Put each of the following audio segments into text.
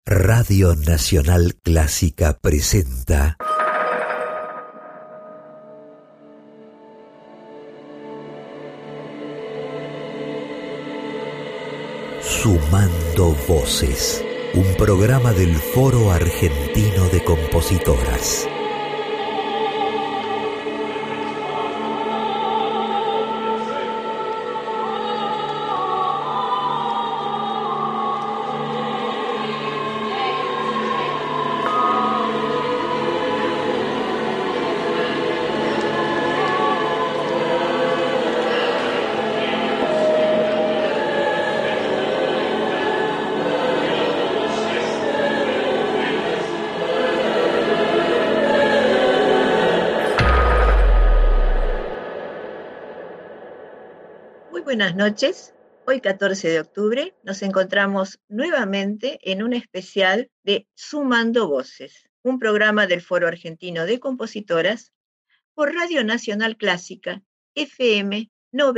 Radio Nacional Clásica presenta Sumando Voces, un programa del Foro Argentino de Compositoras. Buenas noches. Hoy 14 de octubre nos encontramos nuevamente en un especial de Sumando Voces, un programa del Foro Argentino de Compositoras por Radio Nacional Clásica FM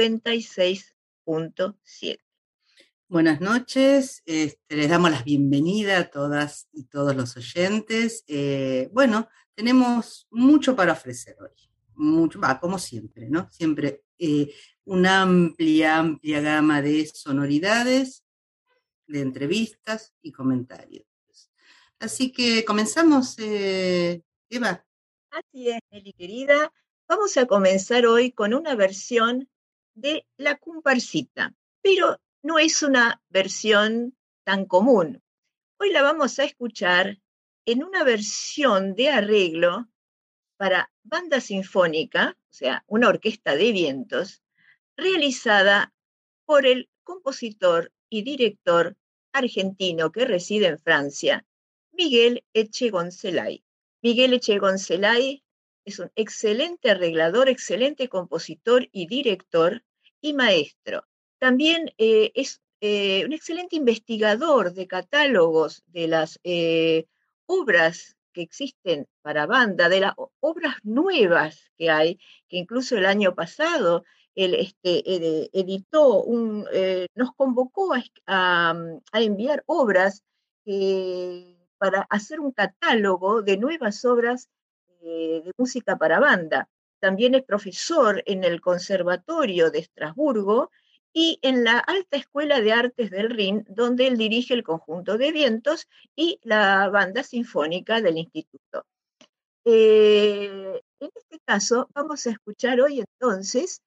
96.7. Buenas noches, les damos la bienvenida a todas y todos los oyentes. Tenemos mucho para ofrecer hoy, como siempre, ¿no? Siempre una amplia gama de sonoridades, de entrevistas y comentarios. Así que comenzamos, Eva. Así es, Nelly querida. Vamos a comenzar hoy con una versión de La Comparsita, pero no es una versión tan común. Hoy la vamos a escuchar en una versión de arreglo para banda sinfónica, o sea, una orquesta de vientos, realizada por el compositor y director argentino que reside en Francia, Miguel Echegoncelay. Miguel Echegoncelay es un excelente arreglador, excelente compositor y director y maestro. También es un excelente investigador de catálogos de las obras que existen para banda, de las obras nuevas que hay, que incluso el año pasado él editó, nos convocó a enviar obras para hacer un catálogo de nuevas obras de música para banda. También es profesor en el Conservatorio de Estrasburgo y en la Alta Escuela de Artes del Rin, donde él dirige el conjunto de vientos y la banda sinfónica del instituto. En este caso, vamos a escuchar hoy entonces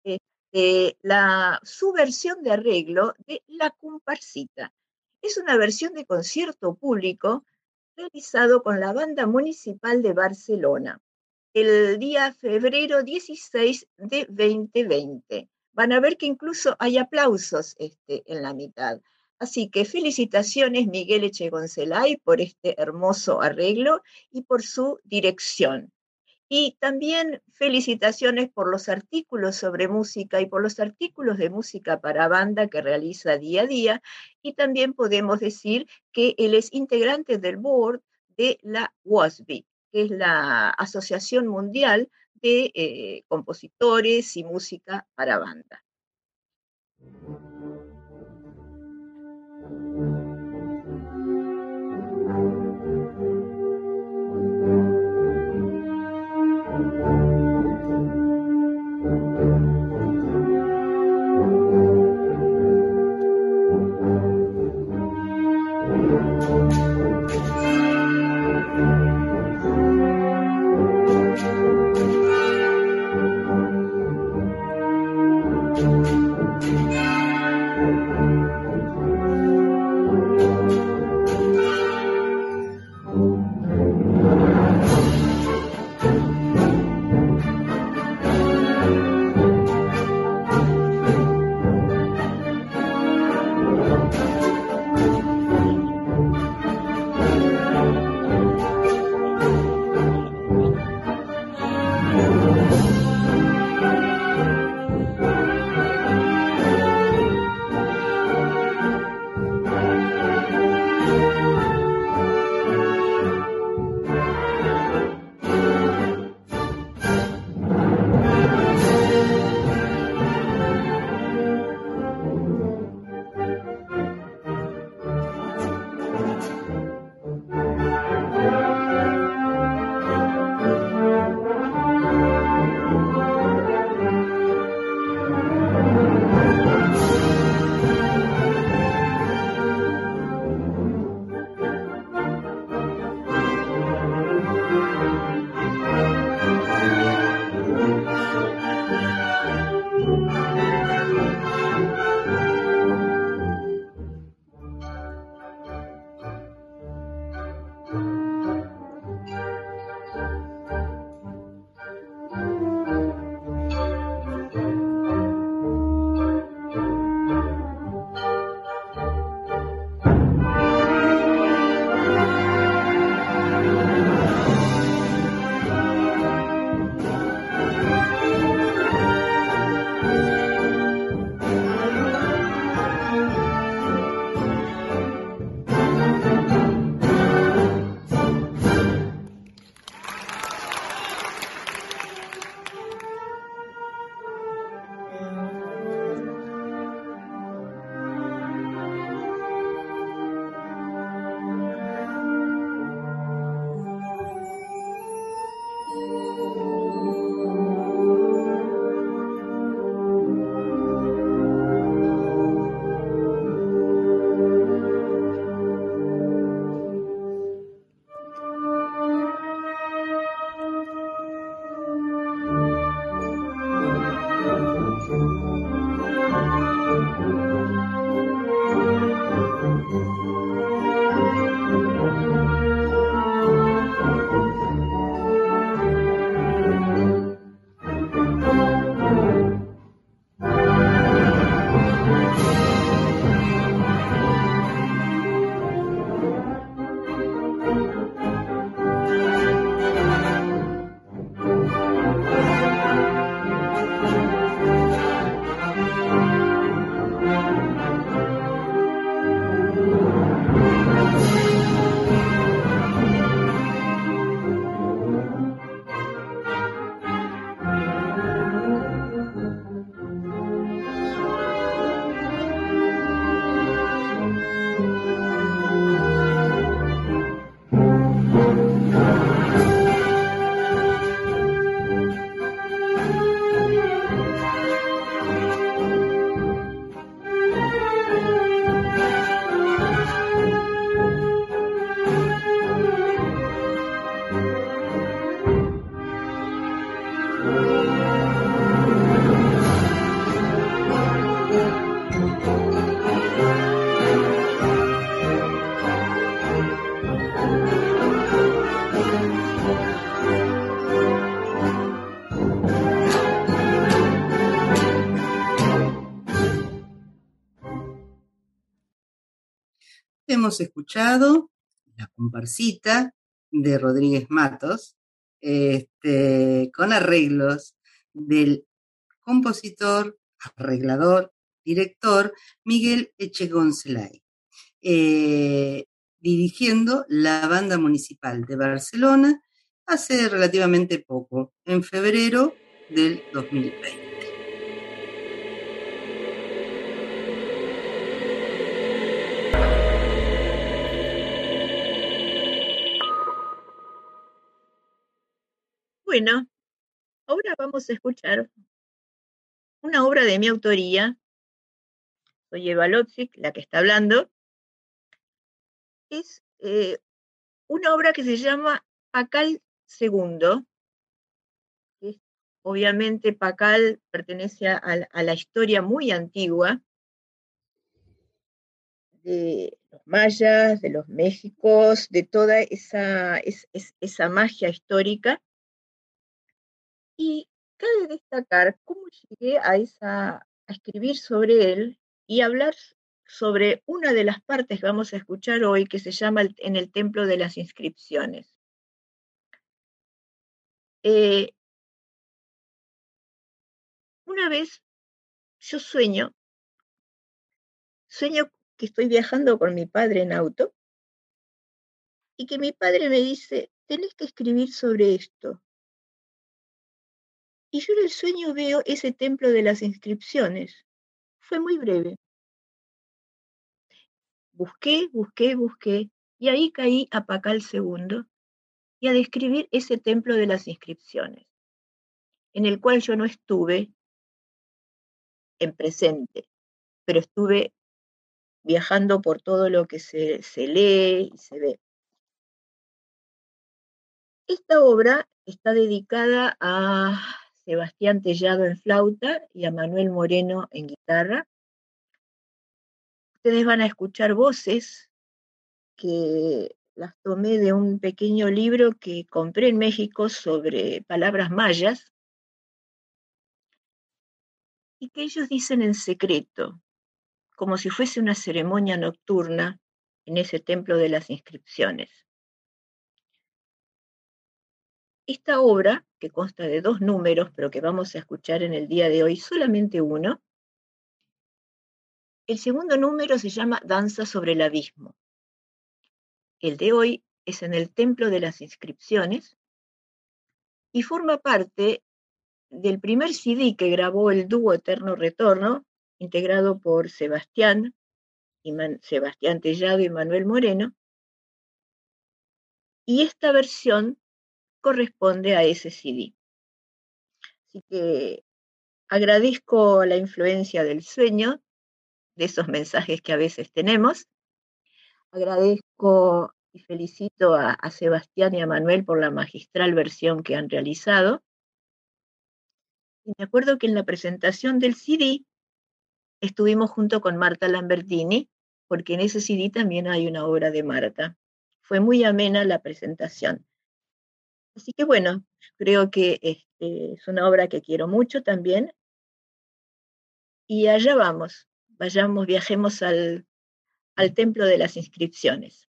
su versión de arreglo de La Comparsita. Es una versión de concierto público realizado con la Banda Municipal de Barcelona el día febrero 16 de 2020. Van a ver que incluso hay aplausos en la mitad. Así que felicitaciones Miguel Echegoncelay por este hermoso arreglo y por su dirección. Y también felicitaciones por los artículos sobre música y por los artículos de música para banda que realiza día a día. Y también podemos decir que él es integrante del board de la WASB, que es la Asociación Mundial de Compositores y Música para Banda. habíamos escuchado La Comparsita de Rodríguez Matos, con arreglos del compositor, arreglador, director Miguel Echegoncelay, dirigiendo la Banda Municipal de Barcelona hace relativamente poco, en febrero del 2020. Bueno, ahora vamos a escuchar una obra de mi autoría. Soy Eva Lotzik, la que está hablando. Es una obra que se llama Pacal II. Obviamente Pacal pertenece a la historia muy antigua de los mayas, de los Méxicos, de toda esa magia histórica. Y cabe destacar cómo llegué a escribir sobre él y hablar sobre una de las partes que vamos a escuchar hoy, que se llama En el Templo de las Inscripciones. Una vez yo sueño que estoy viajando con mi padre en auto y que mi padre me dice, tenés que escribir sobre esto. Y yo en el sueño veo ese templo de las inscripciones. Fue muy breve. Busqué, y ahí caí a Pacal II y a describir ese templo de las inscripciones, en el cual yo no estuve en presente, pero estuve viajando por todo lo que se lee y se ve. Esta obra está dedicada a Sebastián Tellado en flauta y a Manuel Moreno en guitarra. Ustedes van a escuchar voces que las tomé de un pequeño libro que compré en México sobre palabras mayas y que ellos dicen en secreto, como si fuese una ceremonia nocturna en ese templo de las inscripciones. Esta obra, que consta de 2 números, pero que vamos a escuchar en el día de hoy solamente uno, el segundo número se llama Danza sobre el Abismo. El de hoy es en el Templo de las Inscripciones y forma parte del primer CD que grabó el dúo Eterno Retorno, integrado por Sebastián Tellado y Manuel Moreno, y esta versión corresponde a ese CD. Así que agradezco la influencia del sueño, de esos mensajes que a veces tenemos. Agradezco y felicito a Sebastián y a Manuel por la magistral versión que han realizado. Y me acuerdo que en la presentación del CD estuvimos junto con Marta Lambertini, porque en ese CD también hay una obra de Marta. Fue muy amena la presentación. Así que bueno, creo que es una obra que quiero mucho también. Y allá vamos, viajemos al Templo de las Inscripciones.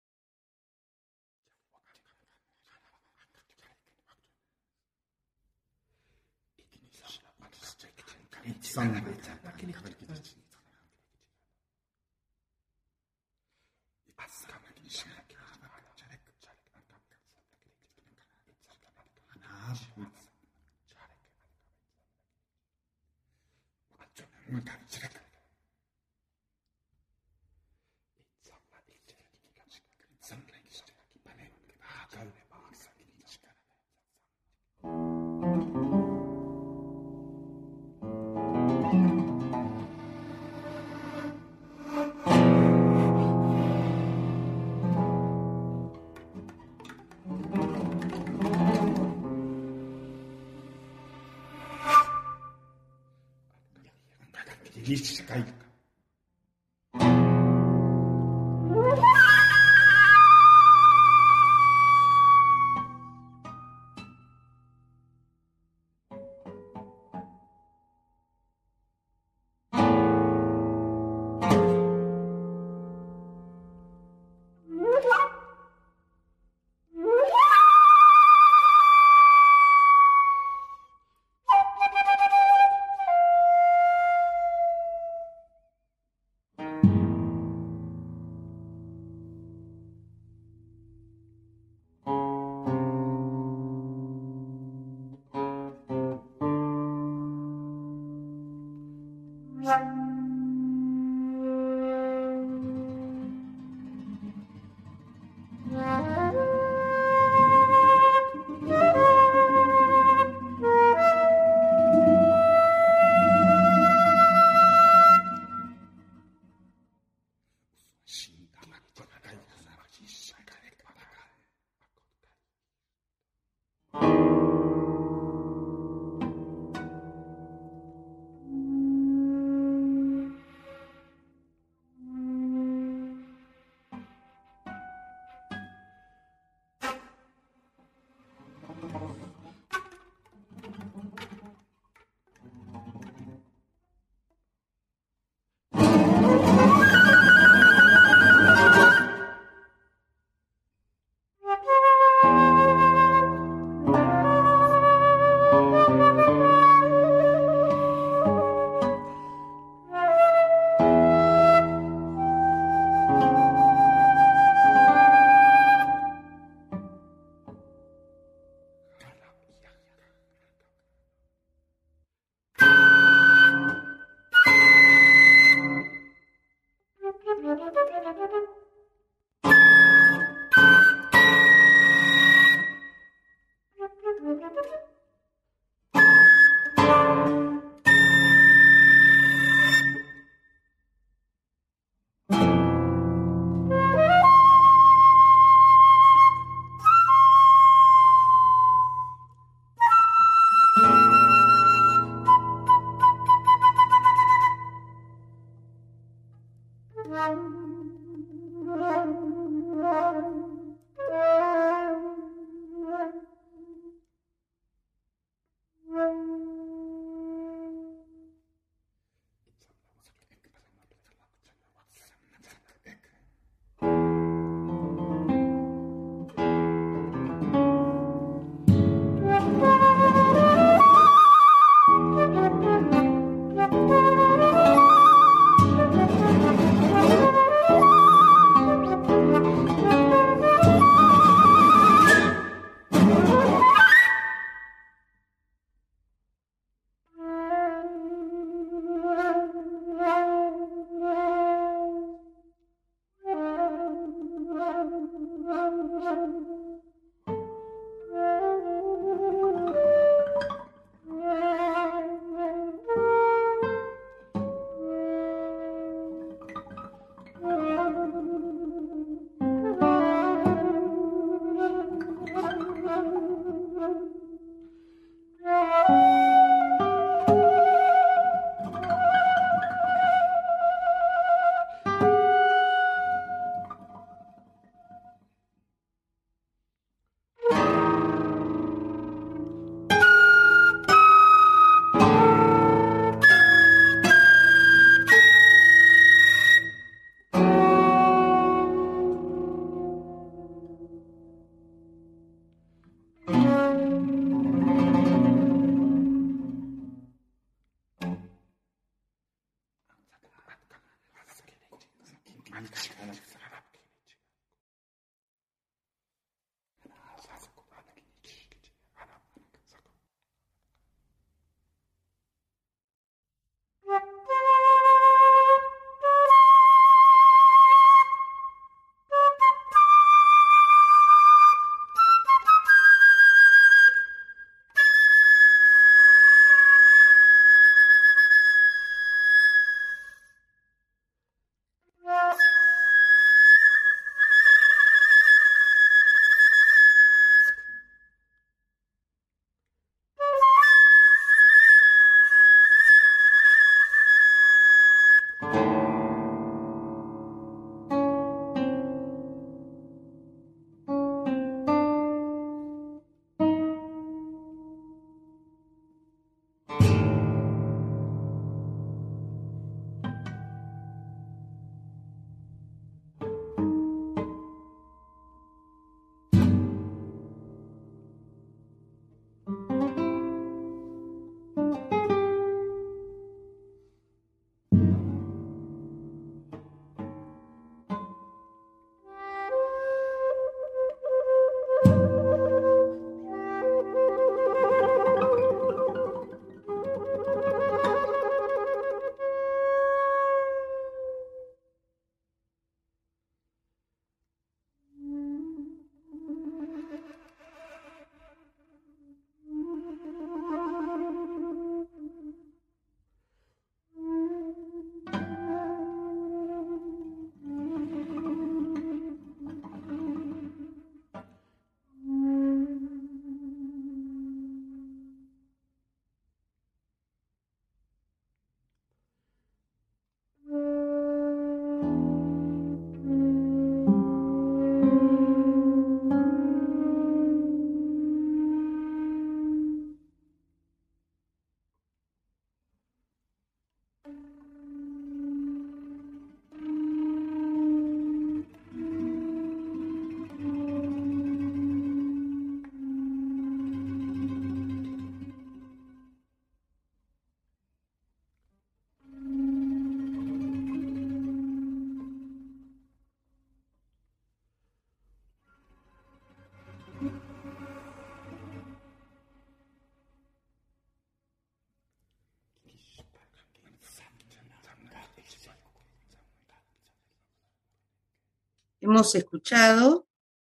Hemos escuchado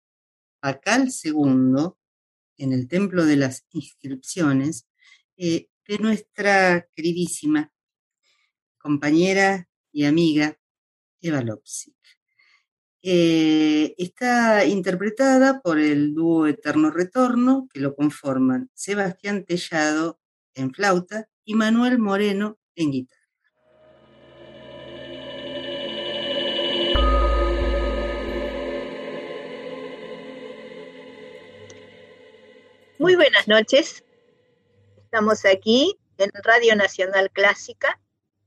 a Carl II en el Templo de las Inscripciones de nuestra queridísima compañera y amiga Eva Lopsic. Está interpretada por el dúo Eterno Retorno, que lo conforman Sebastián Tellado en flauta y Manuel Moreno en guitarra. Muy buenas noches. Estamos aquí en Radio Nacional Clásica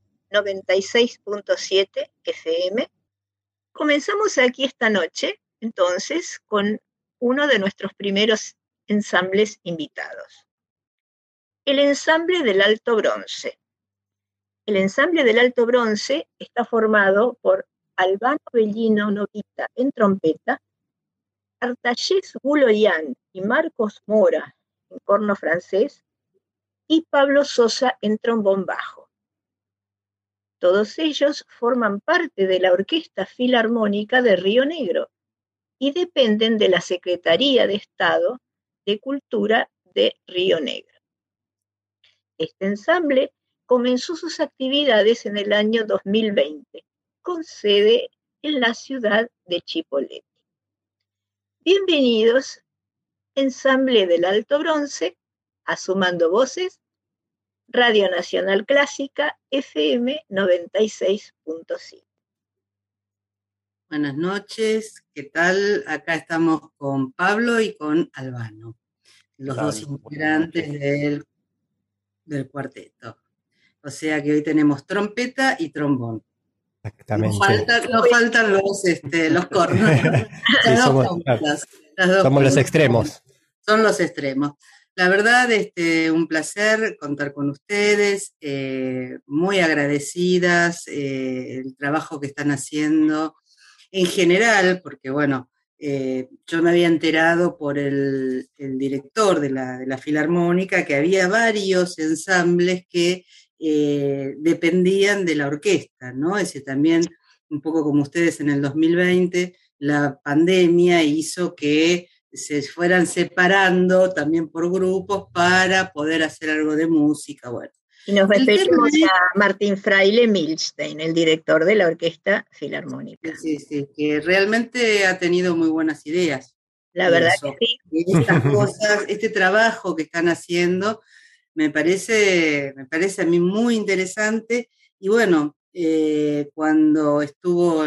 96.7 FM. Comenzamos aquí esta noche, entonces, con uno de nuestros primeros ensambles invitados. El ensamble del Alto Bronce. El ensamble del Alto Bronce está formado por Albano Bellino Novita en trompeta, Artayés Guloyan y Marcos Mora en corno francés y Pablo Sosa en trombón bajo. Todos ellos forman parte de la Orquesta Filarmónica de Río Negro y dependen de la Secretaría de Estado de Cultura de Río Negro. Este ensamble comenzó sus actividades en el año 2020, con sede en la ciudad de Chipoleti. Bienvenidos, Ensamble del Alto Bronce, a Sumando Voces, Radio Nacional Clásica, FM 96.5. Buenas noches, ¿qué tal? Acá estamos con Pablo y con Albano, los dos integrantes del cuarteto. O sea que hoy tenemos trompeta y trombón. Exactamente. Nos faltan los cornos. Sí, somos los extremos. Son los extremos. La verdad, un placer contar con ustedes, muy agradecidas, el trabajo que están haciendo en general, porque bueno, yo me había enterado por el director de la Filarmónica que había varios ensambles que dependían de la orquesta, ¿no? Ese también, un poco como ustedes en el 2020, la pandemia hizo que se fueran separando también por grupos para poder hacer algo de música, bueno. Y nos referimos a Martín Fraile Milstein, el director de la Orquesta Filarmónica. Sí, que realmente ha tenido muy buenas ideas. La verdad que sí. Estas cosas, este trabajo que están haciendo, me parece a mí muy interesante. Y bueno, cuando estuvo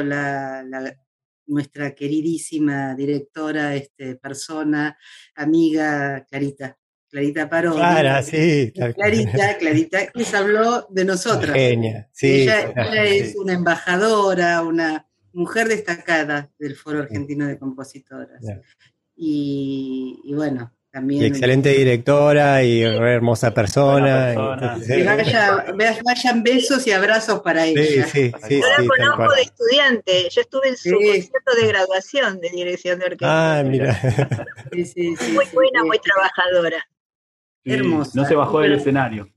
nuestra queridísima directora, persona, amiga Clarita Parodi. Clara, sí. Clarita, les habló de nosotras. Genia, sí. Ella es una embajadora, una mujer destacada del Foro Argentino de Compositoras. Yeah. Y bueno, también... Y excelente directora y hermosa persona. Entonces, vayan besos y abrazos para ella. Sí, yo la conozco de estudiante, yo estuve en su concierto de graduación de dirección de orquesta. Ah, mira. Muy buena, muy trabajadora. Sí, hermosa. No se bajó del escenario.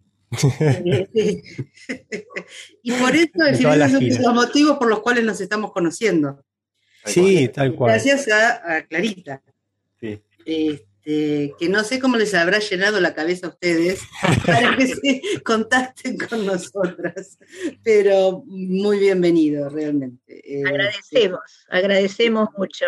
Y por eso es uno de los motivos por los cuales nos estamos conociendo. Sí, tal cual. Gracias a Clarita. Sí. Que no sé cómo les habrá llenado la cabeza a ustedes para que se contacten con nosotras, pero muy bienvenido realmente. Agradecemos mucho.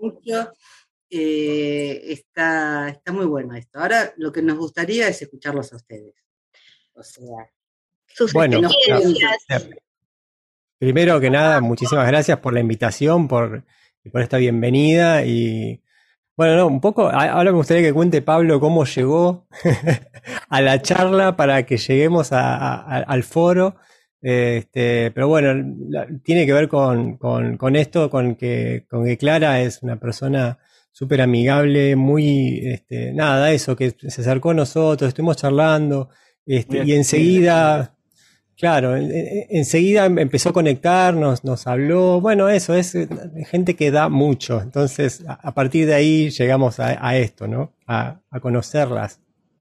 Está muy bueno esto. Ahora lo que nos gustaría es escucharlos a ustedes. O sea, sus experiencias. Primero que nada, muchísimas gracias por la invitación, por esta bienvenida y bueno, un poco, ahora me gustaría que cuente Pablo cómo llegó a la charla para que lleguemos al foro, pero bueno, tiene que ver con esto, con que Clara es una persona súper amigable, muy, eso, que se acercó a nosotros, estuvimos charlando, y enseguida... Claro, enseguida empezó a conectarnos, nos habló, bueno, eso es gente que da mucho, entonces a partir de ahí llegamos a esto, ¿no? A conocerlas.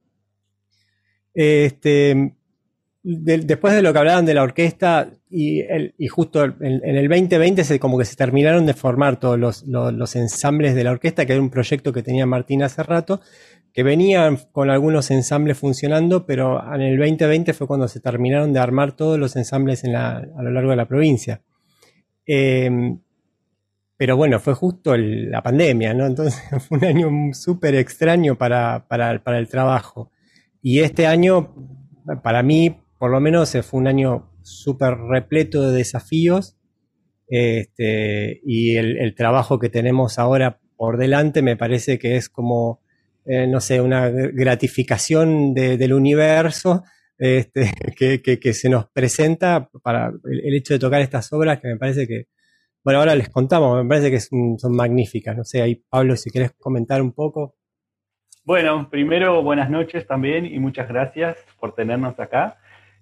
Después de lo que hablaban de la orquesta y justo en el 2020 como que se terminaron de formar todos los ensambles de la orquesta, que era un proyecto que tenía Martín hace rato, que venían con algunos ensambles funcionando, pero en el 2020 fue cuando se terminaron de armar todos los ensambles a lo largo de la provincia. Pero bueno, fue justo la pandemia, ¿no? Entonces fue un año súper extraño para el trabajo. Y este año, para mí, por lo menos, fue un año súper repleto de desafíos. Y el trabajo que tenemos ahora por delante me parece que es como... no sé, una gratificación del universo que se nos presenta para el hecho de tocar estas obras que me parece que, bueno, ahora les contamos, me parece que son magníficas. No sé, ahí Pablo, si querés comentar un poco. Bueno, primero buenas noches también y muchas gracias por tenernos acá.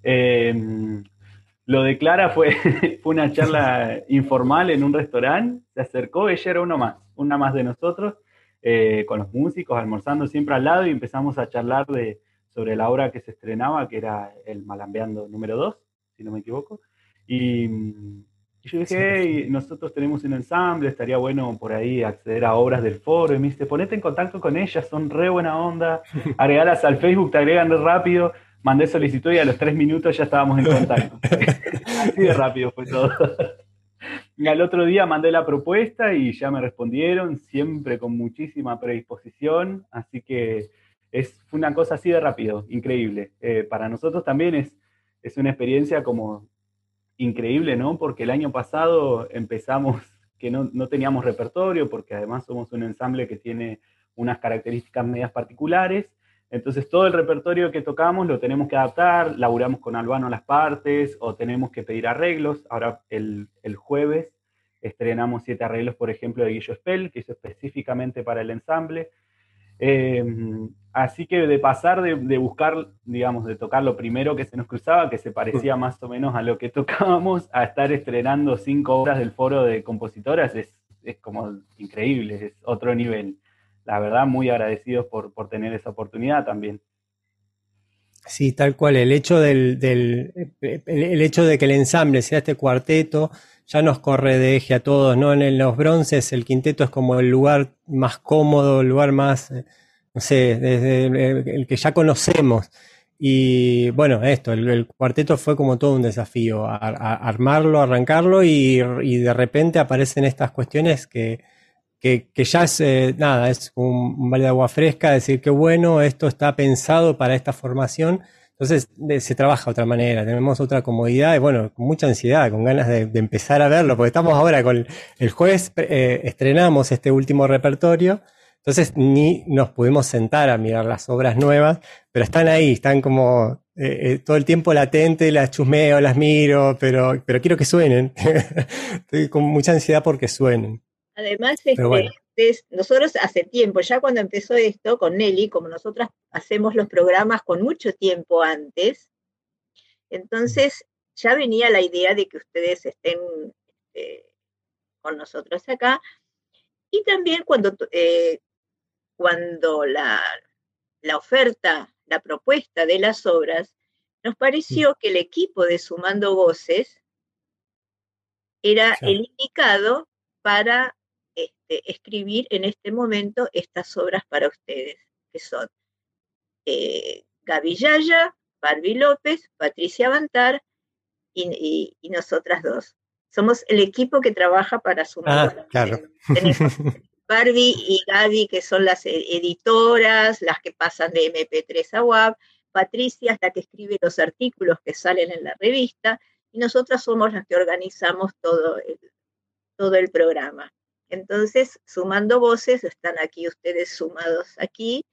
Lo de Clara fue una charla informal en un restaurante, se acercó, ella era una más de nosotros. Con los músicos, almorzando siempre al lado y empezamos a charlar sobre la obra que se estrenaba, que era el Malambeando número 2, si no me equivoco. Y Y yo dije, hey, nosotros tenemos un ensamble, estaría bueno por ahí acceder a obras del foro. Y me dice, ponete en contacto con ellas, son re buena onda, agregalas al Facebook, te agregan re rápido. Mandé solicitud y a los 3 minutos ya estábamos en contacto. Así de rápido fue todo. Y al otro día mandé la propuesta y ya me respondieron, siempre con muchísima predisposición, así que fue una cosa así de rápido, increíble. Para nosotros también es una experiencia como increíble, ¿no? Porque el año pasado empezamos que no teníamos repertorio, porque además somos un ensamble que tiene unas características medias particulares. Entonces todo el repertorio que tocamos lo tenemos que adaptar, laburamos con Albano las partes o tenemos que pedir arreglos. Ahora el jueves estrenamos 7 arreglos, por ejemplo, de Guillo Spell, que hizo específicamente para el ensamble. Así que de pasar de buscar, digamos, de tocar lo primero que se nos cruzaba, que se parecía más o menos a lo que tocábamos, a estar estrenando 5 obras del foro de compositoras, es como increíble, es otro nivel. La verdad, muy agradecidos por tener esa oportunidad también. Sí, tal cual. El hecho el hecho de que el ensamble sea este cuarteto ya nos corre de eje a todos, ¿no? En los bronces el quinteto es como el lugar más cómodo, el lugar más, no sé, desde el que ya conocemos. Y bueno, el cuarteto fue como todo un desafío, armarlo, arrancarlo y de repente aparecen estas cuestiones que ya es, es un balde de agua fresca, decir que bueno, esto está pensado para esta formación, entonces se trabaja de otra manera, tenemos otra comodidad y bueno, con mucha ansiedad, con ganas de empezar a verlo, porque estamos ahora con el jueves, estrenamos este último repertorio, entonces ni nos pudimos sentar a mirar las obras nuevas, pero están ahí, están como todo el tiempo latente, las chusmeo, las miro, pero quiero que suenen, estoy con mucha ansiedad porque suenen. Además, bueno. nosotros hace tiempo, ya cuando empezó esto con Nelly, como nosotras hacemos los programas con mucho tiempo antes, entonces ya venía la idea de que ustedes estén con nosotros acá. Y también cuando la oferta, la propuesta de las obras, nos pareció que el equipo de Sumando Voces era el indicado para escribir en este momento estas obras para ustedes, que son Gaby Yaya, Barbie López, Patricia Bantar y nosotras dos. Somos el equipo que trabaja para Sumando. Claro. Tenemos Barbie y Gaby, que son las editoras, las que pasan de MP3 a WAV. Patricia es la que escribe los artículos que salen en la revista, y nosotras somos las que organizamos todo el programa. Entonces, Sumando Voces, están aquí ustedes sumados aquí,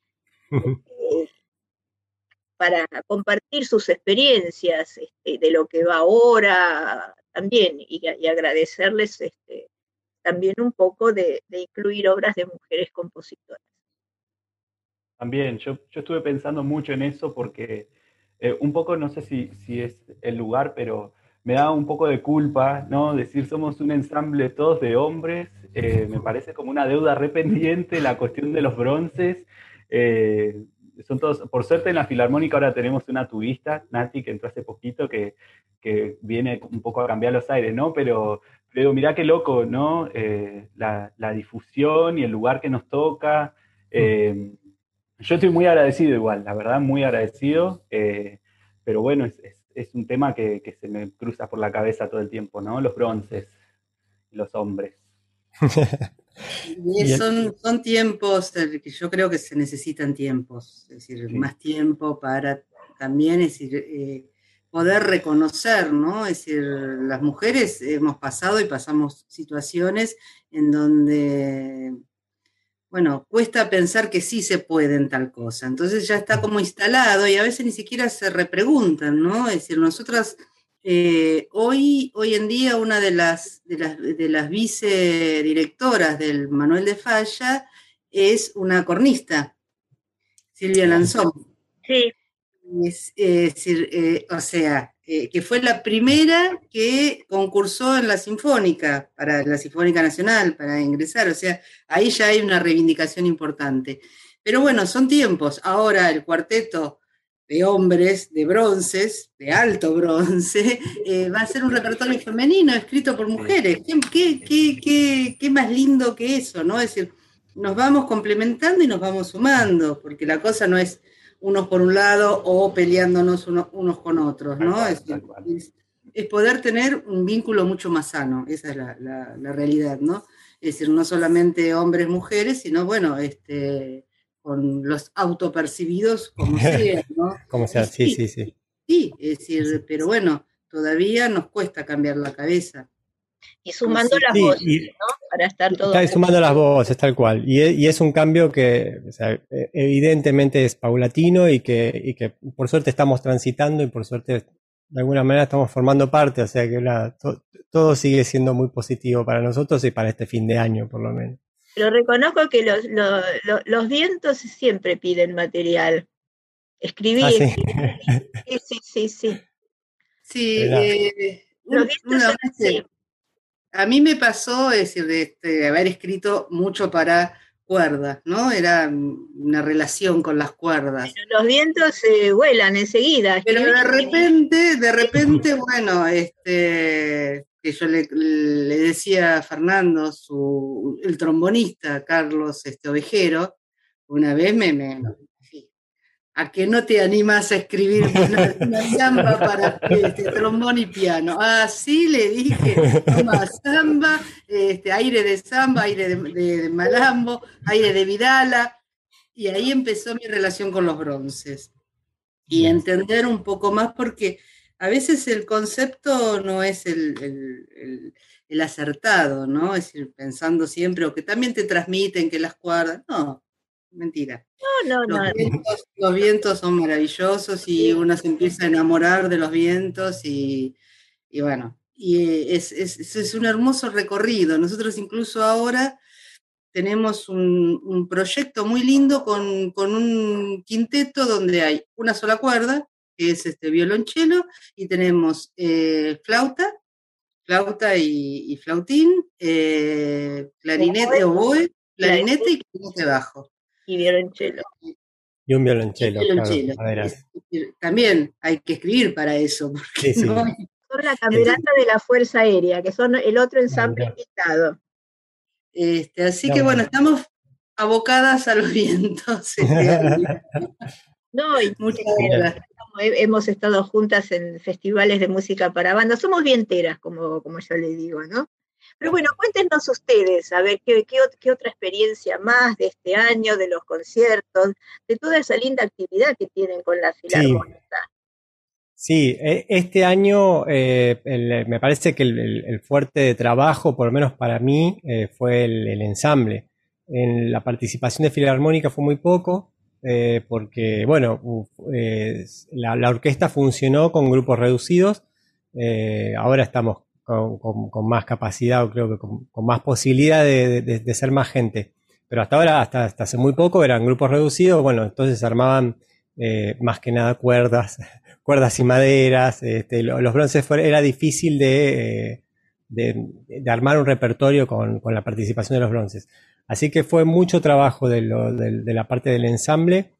para compartir sus experiencias de lo que va ahora también, y agradecerles también un poco de incluir obras de mujeres compositoras. También, yo estuve pensando mucho en eso porque un poco, no sé si es el lugar, pero me da un poco de culpa, ¿no? Decir somos un ensamble todos de hombres, me parece como una deuda rependiente la cuestión de los bronces. Son todos, por suerte en la Filarmónica ahora tenemos una tubista, Nati, que entró hace poquito, que viene un poco a cambiar los aires, ¿no? Pero mirá qué loco, ¿no? La difusión y el lugar que nos toca. Yo estoy muy agradecido igual, la verdad, muy agradecido, pero bueno, es un tema que se me cruza por la cabeza todo el tiempo, ¿no? Los bronces, los hombres. Y son tiempos que yo creo que se necesitan tiempos, es decir, sí, más tiempo para también, es decir, poder reconocer, ¿no? Es decir, las mujeres hemos pasado y pasamos situaciones en donde, bueno, cuesta pensar que sí se puede en tal cosa, entonces ya está como instalado y a veces ni siquiera se repreguntan, ¿no? Es decir, nosotras hoy en día una de las vicedirectoras del Manuel de Falla es una cornista, Silvia Lanzón. Sí. O sea, que fue la primera que concursó en la Sinfónica, para la Sinfónica Nacional, para ingresar, o sea, ahí ya hay una reivindicación importante. Pero bueno, son tiempos. Ahora el cuarteto de hombres, de bronces, de alto bronce, va a ser un repertorio femenino escrito por mujeres. ¿Qué más lindo que eso, ¿no? Es decir, nos vamos complementando y nos vamos sumando, porque la cosa no es unos por un lado o peleándonos unos con otros, ¿no? Es poder tener un vínculo mucho más sano, esa es la realidad, ¿no? Es decir, no solamente hombres, mujeres, sino, bueno, con los autopercibidos como sea, ¿no? Como sea, sí. Sí, es decir, pero bueno, todavía nos cuesta cambiar la cabeza. Y sumando las voces, ¿no? Para estar todo. Está sumando las voces, tal cual. Y es un cambio que, o sea, evidentemente es paulatino y que por suerte estamos transitando y por suerte de alguna manera estamos formando parte, o sea que todo sigue siendo muy positivo para nosotros y para este fin de año, por lo menos. Pero reconozco que los vientos siempre piden material. Escribí. Sí. Sí, los vientos son así. A mí me pasó, es decir, de haber escrito mucho para cuerdas, ¿no? Era una relación con las cuerdas. Pero los vientos vuelan enseguida. Pero de repente, bueno, que yo le decía a Fernando, el trombonista, Carlos Ovejero, una vez ¿a que no te animas a escribir una samba para trombón y piano? Ah, sí, le dije, toma samba, aire de samba, aire de malambo, aire de Vidala, y ahí empezó mi relación con los bronces. Y entender un poco más, porque a veces el concepto no es el acertado, ¿no? Es decir, pensando siempre, o que también te transmiten que las cuerdas, no, mentira. No. Los vientos son maravillosos y uno se empieza a enamorar de los vientos y bueno, y es un hermoso recorrido. Nosotros incluso ahora tenemos un proyecto muy lindo con un quinteto donde hay una sola cuerda, que es violonchelo, y tenemos flauta y flautín, clarinete, oboe, clarinete y clarinete bajo. Y violonchelo. Y un violonchelo. Claro, también hay que escribir para eso. Porque sí. Son la camerata de la Fuerza Aérea, que son el otro ensamble invitado. Así que bueno, estamos abocadas a los vientos. No, y muchas gracias. Hemos estado juntas en festivales de música para bandas. Somos vienteras, como yo le digo, ¿no? Pero bueno, cuéntenos ustedes, a ver, ¿qué otra experiencia más de este año, de los conciertos, de toda esa linda actividad que tienen con la Filarmónica? Sí, este año me parece que el fuerte de trabajo, por lo menos para mí, fue el ensamble. En la participación de Filarmónica fue muy poco, porque, bueno, la orquesta funcionó con grupos reducidos. Ahora estamos con más capacidad, creo que con más posibilidad de ser más gente. Pero hasta ahora, hasta hace muy poco, eran grupos reducidos. Bueno, entonces se armaban más que nada cuerdas y maderas. Los bronces era difícil de armar un repertorio con la participación de los bronces. Así que fue mucho trabajo de la parte del ensamble.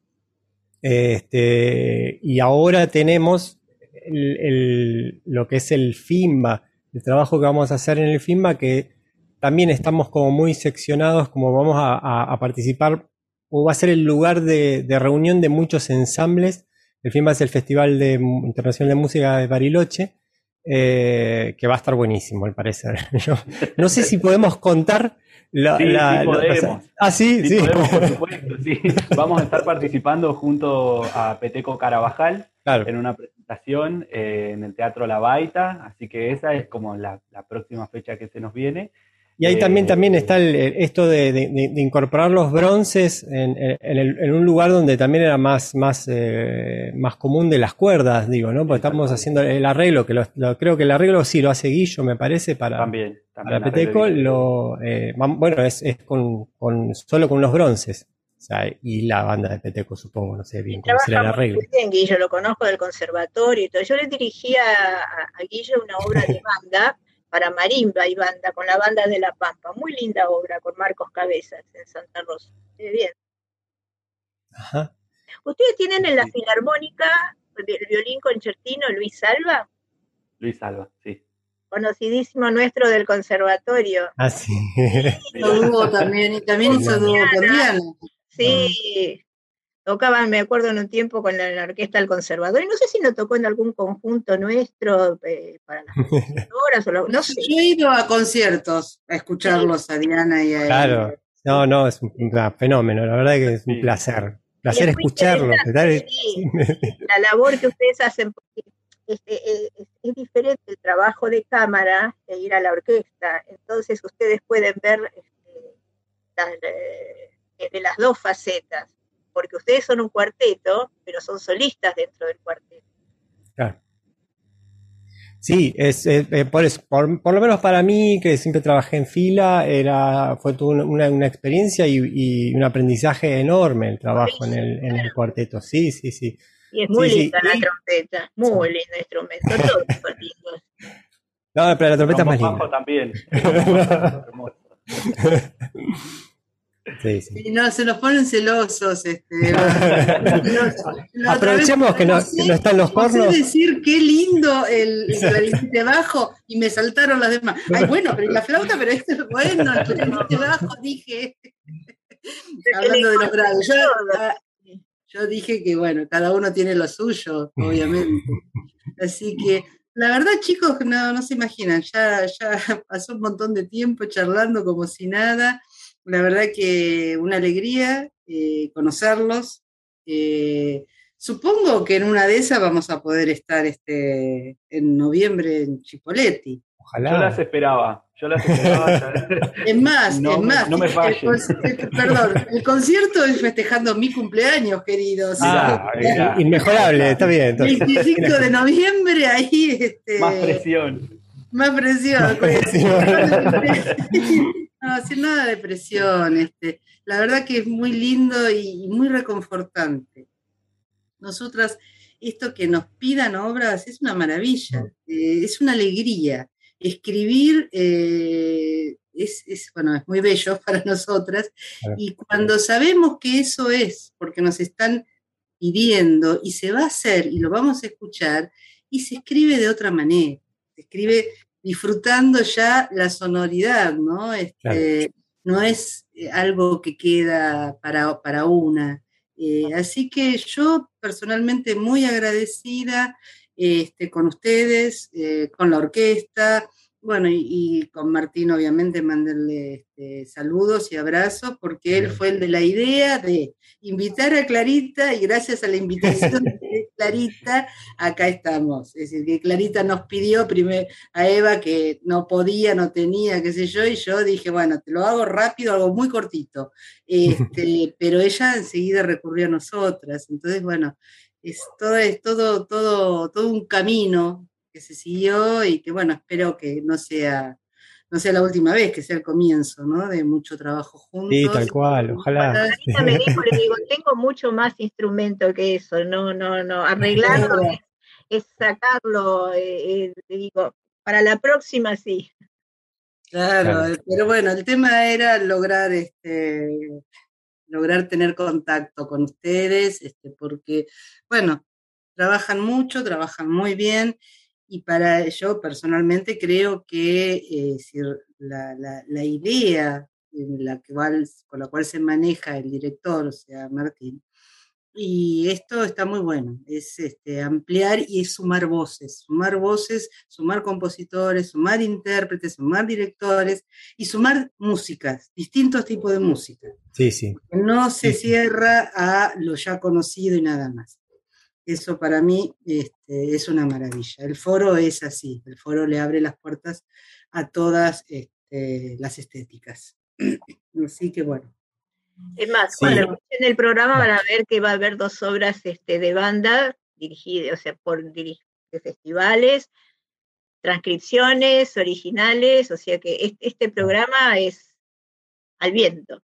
Y ahora tenemos lo que es el FIMBA, el trabajo que vamos a hacer en el FIMBA, que también estamos como muy seccionados, como vamos a participar, o va a ser el lugar de reunión de muchos ensambles. El FIMBA es el Festival Internacional de Música de Bariloche, que va a estar buenísimo, al parecer. No sé si podemos contar. Sí, podemos. Sí, podemos, por supuesto, sí. Vamos a estar participando junto a Peteco Carabajal, claro, en una presentación en el Teatro La Baita, así que esa es como la próxima fecha que se nos viene. Y ahí también está esto de incorporar los bronces en un lugar donde también era más común de las cuerdas, digo, ¿no? Porque estamos haciendo el arreglo, que creo que el arreglo sí lo hace Guillo, me parece, para Peteco. Bueno, es solo con los bronces. O sea, y la banda de Peteco, supongo, no sé bien cómo será el arreglo. Bien, Guillo, lo conozco del conservatorio y todo. Yo le dirigía a Guillo una obra de banda para marimba y banda, con la banda de La Pampa. Muy linda obra, con Marcos Cabezas, en Santa Rosa. Bien. Ajá. ¿Ustedes tienen en la filarmónica el violín concertino Luis Salva? Luis Salva, sí. Conocidísimo nuestro del conservatorio. Ah, sí. Hizo dúo también, y también hizo dúo con Diana. Sí, tocaban, me acuerdo en un tiempo con la orquesta del conservador, y no sé si nos tocó en algún conjunto nuestro para las compositoras, no sé. Yo he ido a conciertos a escucharlos a Diana y a él. Claro, no, es un fenómeno, la verdad que es un placer. Placer escucharlo. Sí, la labor que ustedes hacen, porque es diferente el trabajo de cámara e ir a la orquesta, entonces ustedes pueden ver de las dos facetas, porque ustedes son un cuarteto, pero son solistas dentro del cuarteto. Claro. Sí, por lo menos para mí, que siempre trabajé en fila, fue toda una experiencia y un aprendizaje enorme el trabajo en el cuarteto. Sí. Y es muy linda la trompeta, muy lindo instrumento, todos son lindos. No, pero la trompeta es más linda. Bajo también. Sí. Y no, se nos ponen celosos. Aprovechemos que no están los cornos. No sé decir qué lindo el clarinete bajo y me saltaron las demás. Ay, bueno, pero la flauta, pero esto es bueno, el clarinete bajo, dije. Hablando de los grados. Yo dije que, bueno, cada uno tiene lo suyo, obviamente. Así que, la verdad, chicos, no se imaginan, ya pasó un montón de tiempo charlando como si nada. La verdad que una alegría conocerlos. Supongo que en una de esas vamos a poder estar en noviembre en Chipoleti. Ojalá. Yo las esperaba. Es más, no me falles. Perdón, el concierto es festejando mi cumpleaños, queridos. Inmejorable, está bien. Entonces. 25 de noviembre, ahí. Más presión. Más presión. No, sin nada de presión. La verdad que es muy lindo y muy reconfortante. Nosotras, esto que nos pidan obras es una maravilla, es una alegría. Escribir es muy bello para nosotras, y cuando sabemos que eso es, porque nos están pidiendo y se va a hacer y lo vamos a escuchar, y se escribe de otra manera, se escribe disfrutando ya la sonoridad, ¿no? No es algo que queda para una. Así que yo personalmente muy agradecida con ustedes, con la orquesta, bueno, y con Martín obviamente mandarle saludos y abrazos, porque él fue el de la idea de invitar a Clarita, y gracias a la invitación de Clarita, acá estamos. Es decir, que Clarita nos pidió primero a Eva que no podía, no tenía, qué sé yo, y yo dije, bueno, te lo hago rápido, algo muy cortito. Pero ella enseguida recurrió a nosotras. Entonces, bueno, es todo un camino que se siguió, y que, bueno, espero que no sea la última vez, que sea el comienzo, ¿no? De mucho trabajo juntos. Sí, tal cual, ojalá. Me dijo, le digo, tengo mucho más instrumento que eso, no, arreglarlo es sacarlo, le digo, para la próxima sí. Claro, pero bueno, el tema era lograr tener contacto con ustedes, porque, bueno, trabajan mucho, trabajan muy bien, y para yo personalmente creo que la idea con la cual se maneja el director, o sea, Martín, y esto está muy bueno, es ampliar y es sumar voces, sumar compositores, sumar intérpretes, sumar directores y sumar músicas, distintos tipos de música. Sí. No se cierra a lo ya conocido y nada más. Eso para mí es una maravilla. El foro es así, el foro le abre las puertas a todas las estéticas. Así que bueno. Es más, cuando escuchen el programa van a ver que va a haber 2 obras de banda dirigidas, o sea, de festivales, transcripciones originales, o sea que este programa es al viento.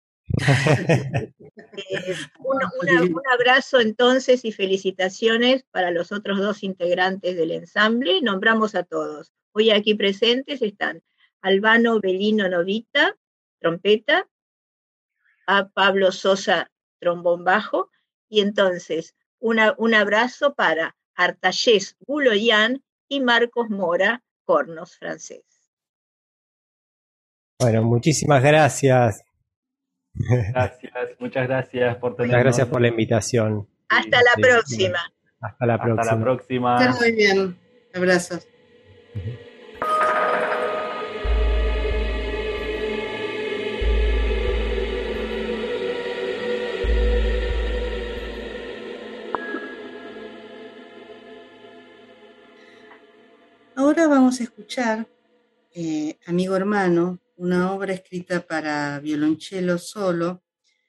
Un abrazo entonces y felicitaciones para los otros 2 integrantes del ensamble. Nombramos a todos. Hoy aquí presentes están Albano Belino Novita, trompeta, a Pablo Sosa, trombón bajo, Y entonces, un abrazo para Artayés Guloyan y Marcos Mora, cornos francés. Bueno, muchísimas gracias. Gracias, muchas gracias por Muchas gracias tenernos. por la invitación. Hasta la próxima. Hasta la Hasta la próxima. próxima. Estén muy bien. Abrazos. Ahora vamos a escuchar Amigo Hermano, una obra escrita para violonchelo solo,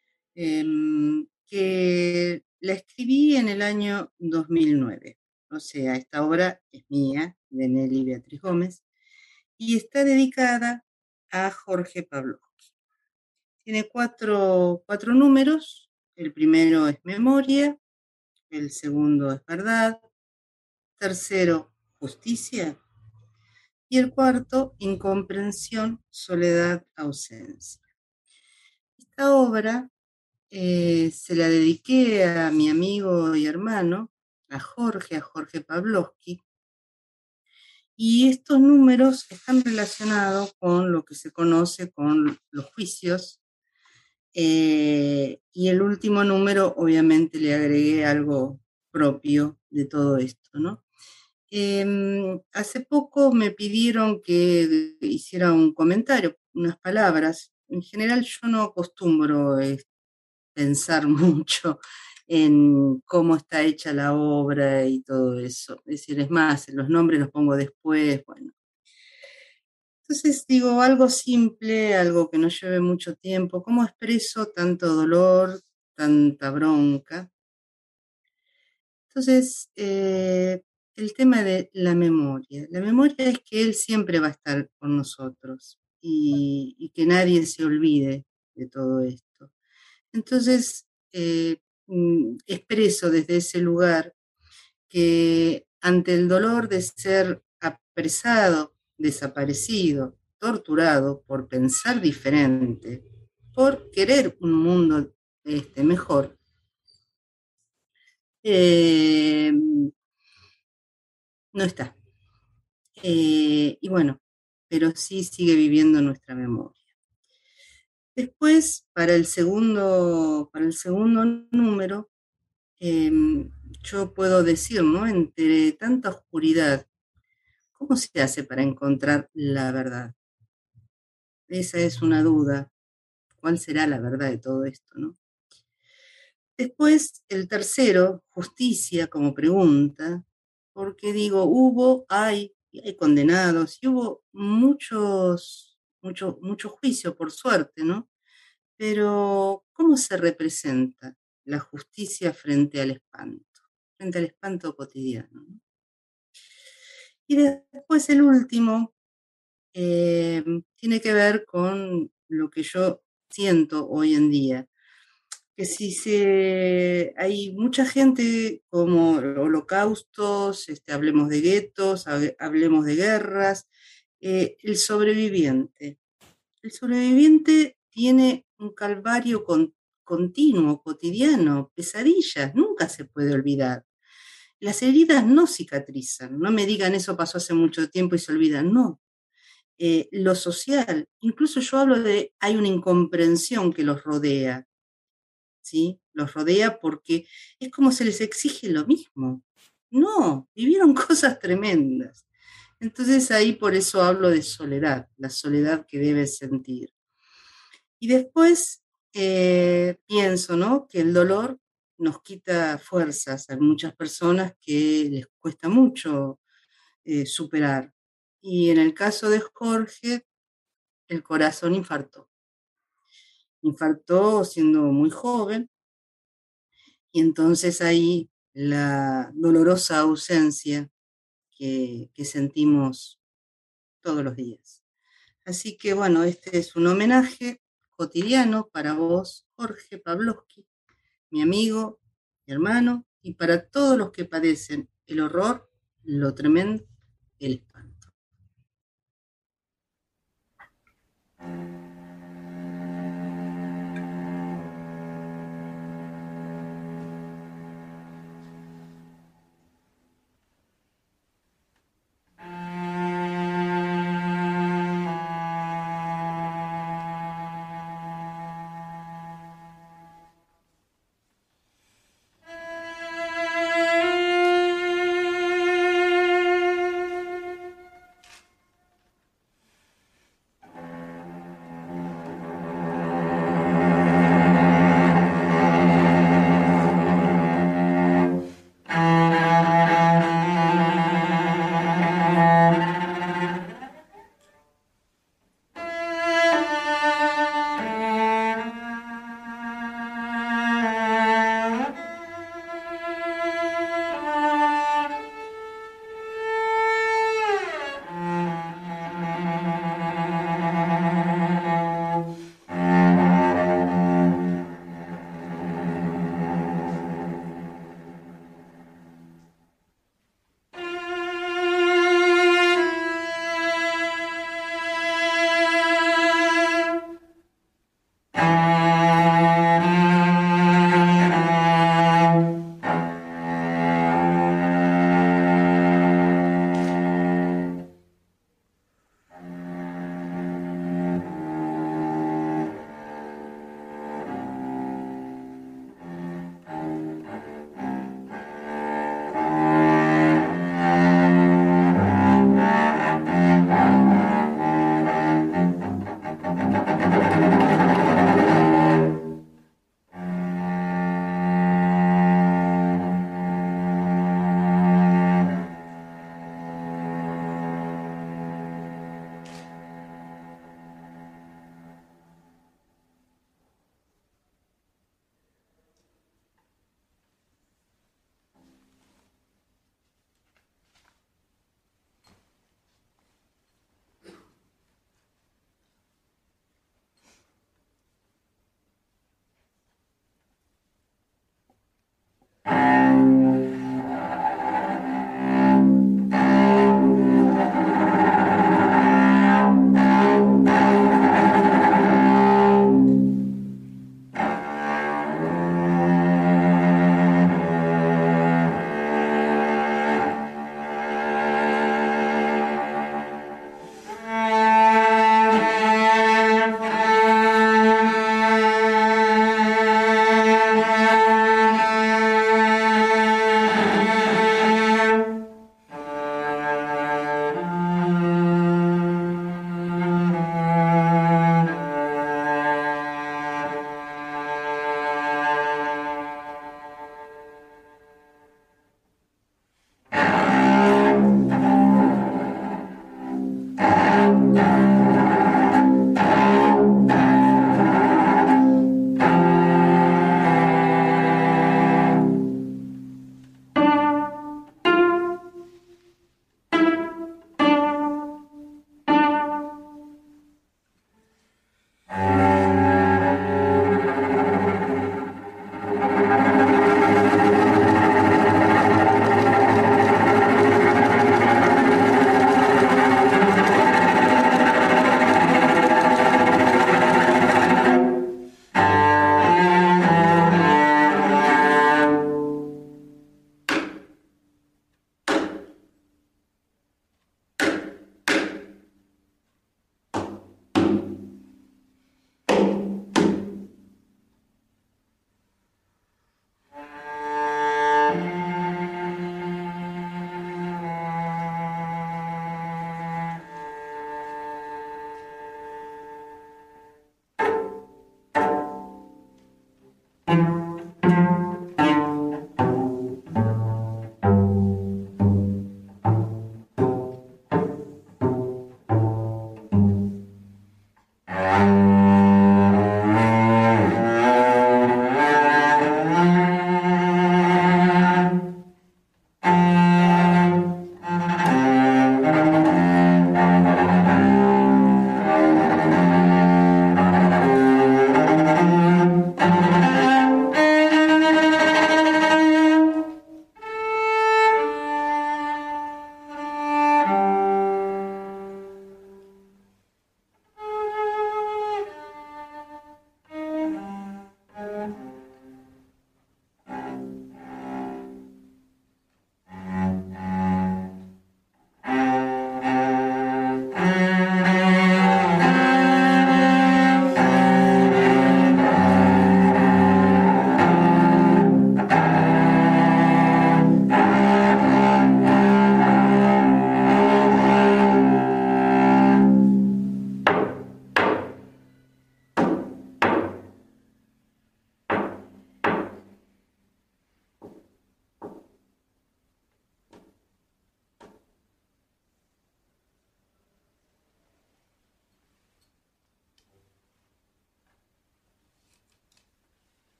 que la escribí en el año 2009. O sea, esta obra es mía, de Nelly Beatriz Gómez, y está dedicada a Jorge Pavlovsky. Tiene cuatro números. El primero es Memoria, el segundo es Verdad, tercero, Justicia, y el cuarto, Incomprensión, Soledad, Ausencia. Esta obra se la dediqué a mi amigo y hermano, a Jorge Pavlovsky, y estos números están relacionados con lo que se conoce con los juicios, y el último número obviamente le agregué algo propio de todo esto, ¿no? Hace poco me pidieron que hiciera un comentario, unas palabras. En general yo no acostumbro pensar mucho en cómo está hecha la obra y todo eso. Es decir, es más, los nombres los pongo después, bueno. Entonces digo algo simple, algo que no lleve mucho tiempo. ¿Cómo expreso tanto dolor, tanta bronca? Entonces, el tema de la memoria. La memoria es que Él siempre va a estar con nosotros y que nadie se olvide de todo esto. Entonces, expreso desde ese lugar que ante el dolor de ser apresado, desaparecido, torturado por pensar diferente, por querer un mundo mejor, eh, no está. Y bueno, pero sí sigue viviendo nuestra memoria. Después, para el segundo número, yo puedo decir, ¿no? Entre tanta oscuridad, ¿cómo se hace para encontrar la verdad? Esa es una duda. ¿Cuál será la verdad de todo esto, no? Después, el tercero, justicia como pregunta, porque digo, y hay condenados, y hubo mucho juicio, por suerte, ¿no? Pero, ¿cómo se representa la justicia frente al espanto cotidiano, ¿no? Y después el último tiene que ver con lo que yo siento hoy en día, que hay mucha gente como holocaustos, hablemos de guetos, hablemos de guerras, el sobreviviente. El sobreviviente tiene un calvario continuo, cotidiano, pesadillas, nunca se puede olvidar. Las heridas no cicatrizan, no me digan eso pasó hace mucho tiempo y se olvidan, no. Lo social, incluso yo hablo de, hay una incomprensión que los rodea, ¿sí? Los rodea porque es como se les exige lo mismo. No, vivieron cosas tremendas. Entonces ahí por eso hablo de soledad, la soledad que debes sentir. Y después pienso, ¿no? Que el dolor nos quita fuerzas. Hay muchas personas que les cuesta mucho superar. Y en el caso de Jorge, el corazón infartó. Infartó siendo muy joven, y entonces ahí la dolorosa ausencia que sentimos todos los días. Así que bueno, este es un homenaje cotidiano para vos, Jorge Pavlovsky, mi amigo, mi hermano, y para todos los que padecen el horror, lo tremendo, el espanto.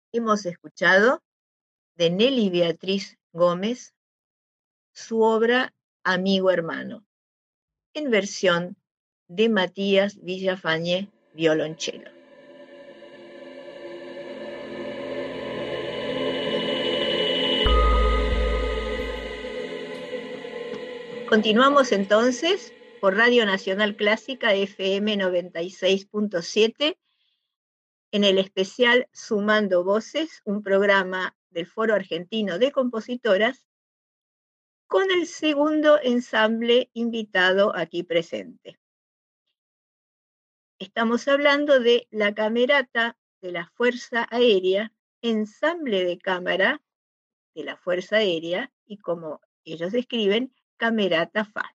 Hemos escuchado de Nelly Beatriz Gómez su obra Amigo Hermano, en versión de Matías Villafañe, violonchelo. Continuamos entonces por Radio Nacional Clásica FM 96.7 en el especial Sumando Voces, un programa del Foro Argentino de Compositoras, con el segundo ensamble invitado aquí presente. Estamos hablando de la Camerata de la Fuerza Aérea, ensamble de cámara de la Fuerza Aérea, y como ellos escriben, Camerata FA.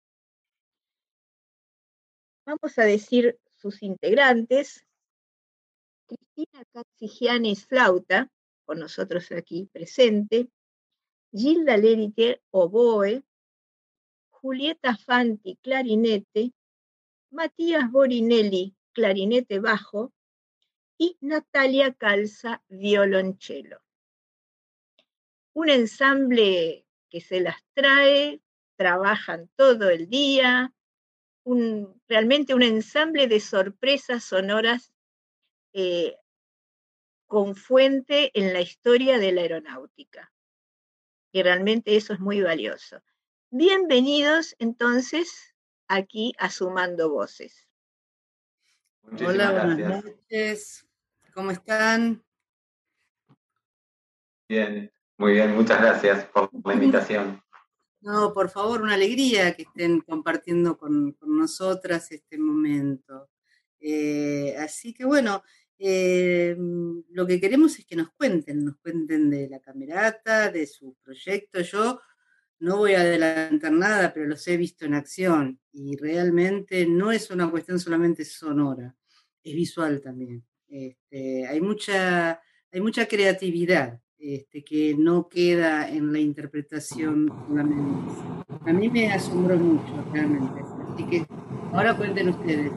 Vamos a decir sus integrantes. Cristina Catsigianis, flauta, con nosotros aquí presente. Gilda Leriter, oboe. Julieta Fanti, clarinete. Matías Borinelli, clarinete bajo. Y Natalia Calza, violonchelo. Un ensamble que se las trae, trabajan todo el día, realmente un ensamble de sorpresas sonoras con fuente en la historia de la aeronáutica. Y realmente eso es muy valioso. Bienvenidos entonces aquí a Sumando Voces. Hola, buenas noches. ¿Cómo están? Bien, muy bien, muchas gracias por la invitación. No, por favor, una alegría que estén compartiendo con nosotras este momento. Así que bueno, lo que queremos es que nos cuenten de la Camerata, de su proyecto. Yo no voy a adelantar nada, pero los he visto en acción y realmente no es una cuestión solamente sonora, es visual también. Hay mucha creatividad que no queda en la interpretación solamente. A mí me asombró mucho, realmente. Así que ahora cuenten ustedes.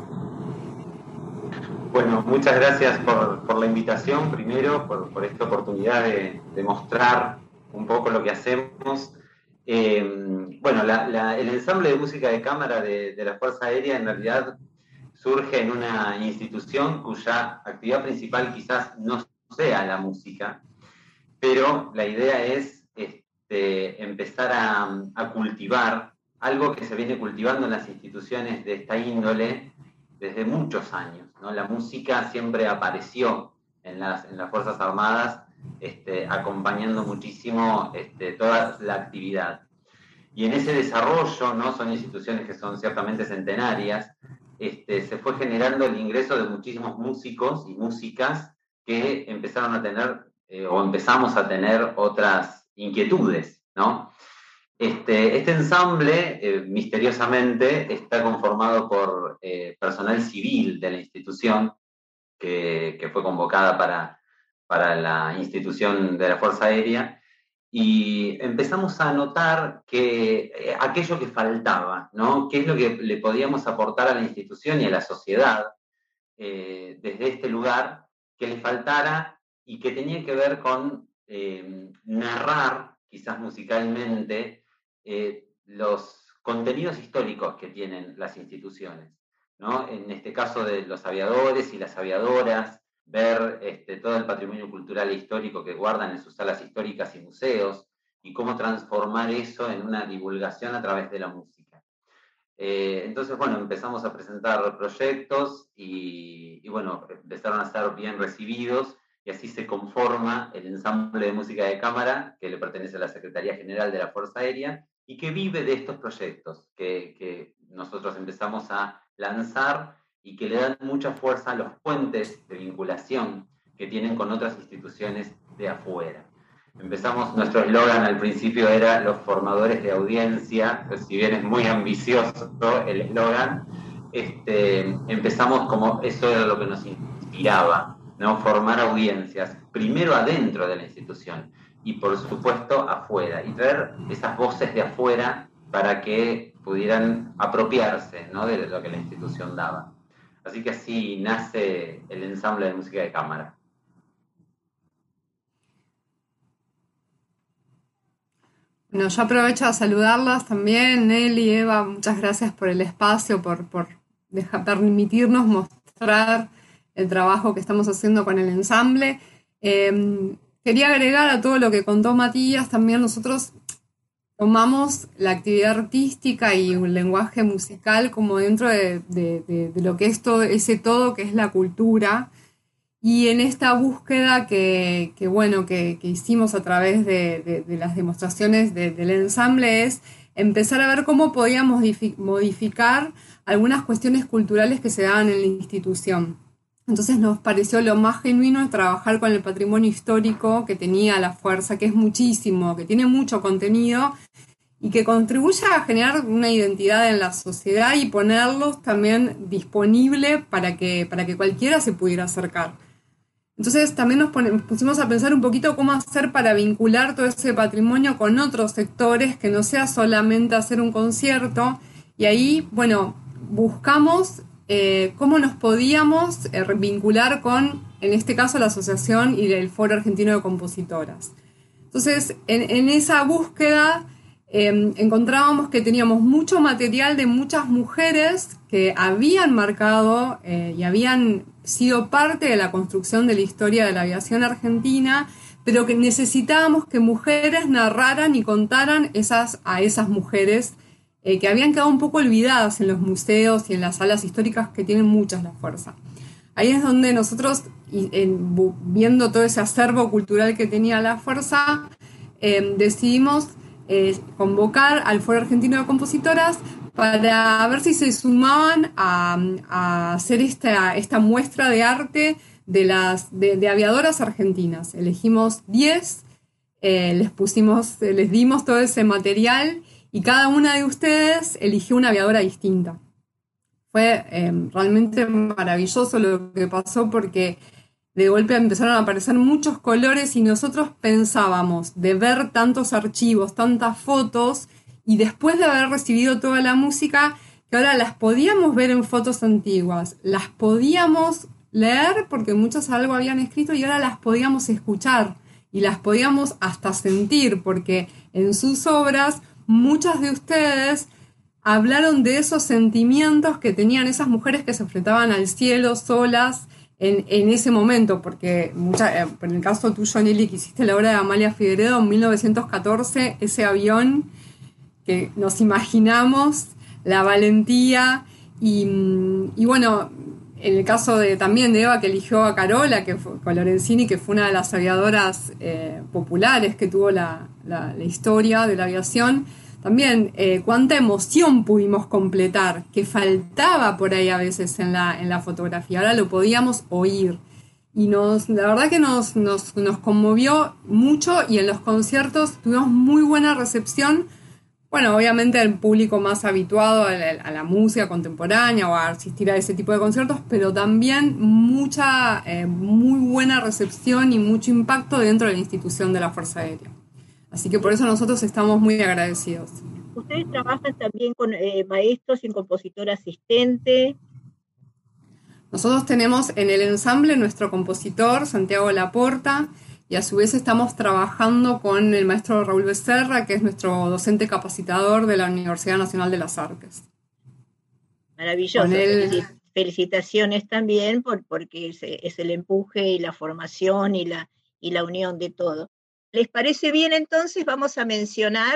Bueno, muchas gracias por la invitación, primero, por esta oportunidad de mostrar un poco lo que hacemos. Bueno, el ensamble de música de cámara de la Fuerza Aérea en realidad surge en una institución cuya actividad principal quizás no sea la música, pero la idea es empezar a cultivar algo que se viene cultivando en las instituciones de esta índole desde muchos años, ¿no? La música siempre apareció en las Fuerzas Armadas, acompañando muchísimo toda la actividad. Y en ese desarrollo, ¿no? Son instituciones que son ciertamente centenarias, se fue generando el ingreso de muchísimos músicos y músicas que empezaron a tener o empezamos a tener otras inquietudes, ¿no? Este ensamble, misteriosamente, está conformado por personal civil de la institución que fue convocada para la institución de la Fuerza Aérea, y empezamos a notar que aquello que faltaba, ¿no? ¿Qué es lo que le podíamos aportar a la institución y a la sociedad desde este lugar que le faltara y que tenía que ver con narrar, quizás musicalmente, los contenidos históricos que tienen las instituciones, ¿no? En este caso de los aviadores y las aviadoras, ver todo el patrimonio cultural e histórico que guardan en sus salas históricas y museos, y cómo transformar eso en una divulgación a través de la música. Entonces, bueno, empezamos a presentar proyectos y bueno, empezaron a ser bien recibidos, y así se conforma el ensamble de música de cámara que le pertenece a la Secretaría General de la Fuerza Aérea y que vive de estos proyectos que nosotros empezamos a lanzar y que le dan mucha fuerza a los puentes de vinculación que tienen con otras instituciones de afuera. Empezamos, nuestro eslogan al principio era los formadores de audiencia, pues si bien es muy ambicioso el eslogan, empezamos como eso era lo que nos inspiraba, ¿no? Formar audiencias, primero adentro de la institución y por supuesto afuera, y traer esas voces de afuera para que pudieran apropiarse, ¿no? De lo que la institución daba. Así que así nace el ensamble de música de cámara. Bueno, yo aprovecho a saludarlas también, Nelly, Eva, muchas gracias por el espacio, por permitirnos mostrar el trabajo que estamos haciendo con el ensamble. Quería agregar a todo lo que contó Matías, también nosotros tomamos la actividad artística y un lenguaje musical como dentro de lo que es todo, ese todo que es la cultura. Y en esta búsqueda que hicimos a través de las demostraciones del ensamble es empezar a ver cómo podíamos modificar algunas cuestiones culturales que se daban en la institución. Entonces nos pareció lo más genuino trabajar con el patrimonio histórico que tenía la fuerza, que es muchísimo, que tiene mucho contenido y que contribuye a generar una identidad en la sociedad y ponerlos también disponible para que cualquiera se pudiera acercar. Entonces también nos pusimos a pensar un poquito cómo hacer para vincular todo ese patrimonio con otros sectores, que no sea solamente hacer un concierto. Y ahí, bueno, buscamos cómo nos podíamos vincular con, en este caso, la Asociación y el Foro Argentino de Compositoras. Entonces, en esa búsqueda encontrábamos que teníamos mucho material de muchas mujeres que habían marcado y habían sido parte de la construcción de la historia de la aviación argentina, pero que necesitábamos que mujeres narraran y contaran a esas mujeres que habían quedado un poco olvidadas en los museos y en las salas históricas que tienen muchas la fuerza. Ahí es donde nosotros, viendo todo ese acervo cultural que tenía la fuerza, decidimos convocar al Foro Argentino de Compositoras para ver si se sumaban a hacer esta muestra de arte de aviadoras argentinas. Elegimos 10, les dimos todo ese material y cada una de ustedes eligió una aviadora distinta. Fue realmente maravilloso lo que pasó porque de golpe empezaron a aparecer muchos colores y nosotros pensábamos de ver tantos archivos, tantas fotos, y después de haber recibido toda la música, que ahora las podíamos ver en fotos antiguas, las podíamos leer porque muchas algo habían escrito y ahora las podíamos escuchar y las podíamos hasta sentir porque en sus obras muchas de ustedes hablaron de esos sentimientos que tenían esas mujeres que se enfrentaban al cielo solas en ese momento, porque en el caso tuyo, Nelly, que hiciste la obra de Amalia Figueredo en 1914, ese avión que nos imaginamos, la valentía, y bueno, en el caso también de Eva, que eligió a Carola, que fue con Lorenzini, que fue una de las aviadoras populares que tuvo la historia de la aviación, también cuánta emoción pudimos completar, que faltaba por ahí a veces en la fotografía, ahora lo podíamos oír. Y la verdad que nos conmovió mucho y en los conciertos tuvimos muy buena recepción. Bueno, obviamente el público más habituado a la música contemporánea o a asistir a ese tipo de conciertos, pero también muy buena recepción y mucho impacto dentro de la institución de la Fuerza Aérea. Así que por eso nosotros estamos muy agradecidos. ¿Ustedes trabajan también con maestros y compositor asistente? Nosotros tenemos en el ensamble nuestro compositor, Santiago Laporta, y a su vez estamos trabajando con el maestro Raúl Becerra, que es nuestro docente capacitador de la Universidad Nacional de las Artes. Maravilloso. Felicitaciones también porque es el empuje y la formación y la unión de todo. ¿Les parece bien entonces? Vamos a mencionar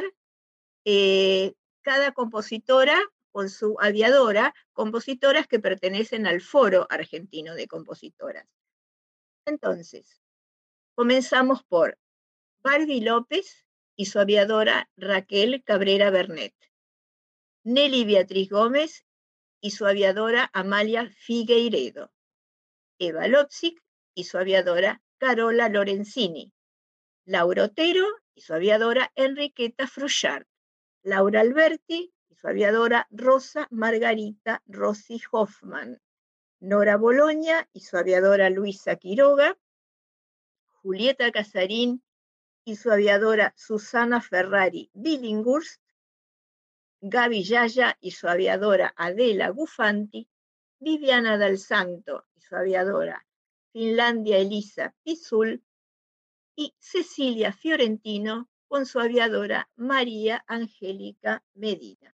cada compositora con su aviadora, compositoras que pertenecen al Foro Argentino de Compositoras. Entonces, comenzamos por Barbie López y su aviadora Raquel Cabrera Bernet, Nelly Beatriz Gómez y su aviadora Amalia Figueiredo, Eva Lopsic y su aviadora Carola Lorenzini, Laura Otero y su aviadora Enriqueta Fruchard, Laura Alberti y su aviadora Rosa Margarita Rossi Hoffman, Nora Boloña y su aviadora Luisa Quiroga, Julieta Casarín y su aviadora Susana Ferrari Billinghurst, Gaby Yaya y su aviadora Adela Gufanti, Viviana Dal Santo y su aviadora Finlandia Elisa Pisul, y Cecilia Fiorentino con su aviadora María Angélica Medina.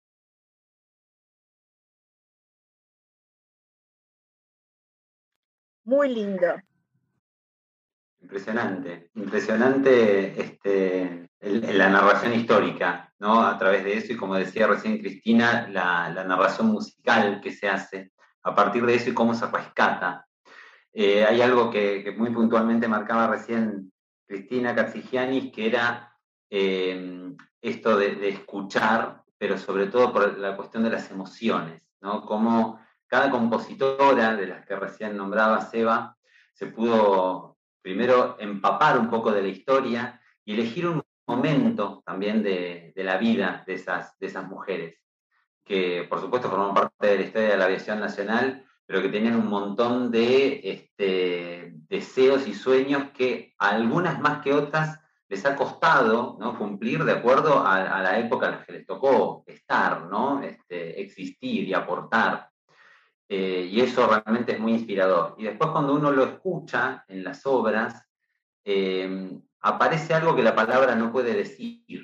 Muy lindo. Impresionante, impresionante la narración histórica, ¿no? A través de eso, y como decía recién Cristina, la narración musical que se hace a partir de eso y cómo se rescata. Hay algo que muy puntualmente marcaba recién Cristina Katzigiannis, que era esto de escuchar, pero sobre todo por la cuestión de las emociones, ¿no? Cómo cada compositora de las que recién nombraba Seba se pudo primero empapar un poco de la historia y elegir un momento también de la vida de esas mujeres, que por supuesto forman parte de la historia de la aviación nacional, pero que tenían un montón de deseos y sueños que a algunas más que otras les ha costado, ¿no?, cumplir de acuerdo a la época en la que les tocó estar, ¿no?, existir y aportar. Y eso realmente es muy inspirador. Y después cuando uno lo escucha en las obras, aparece algo que la palabra no puede decir.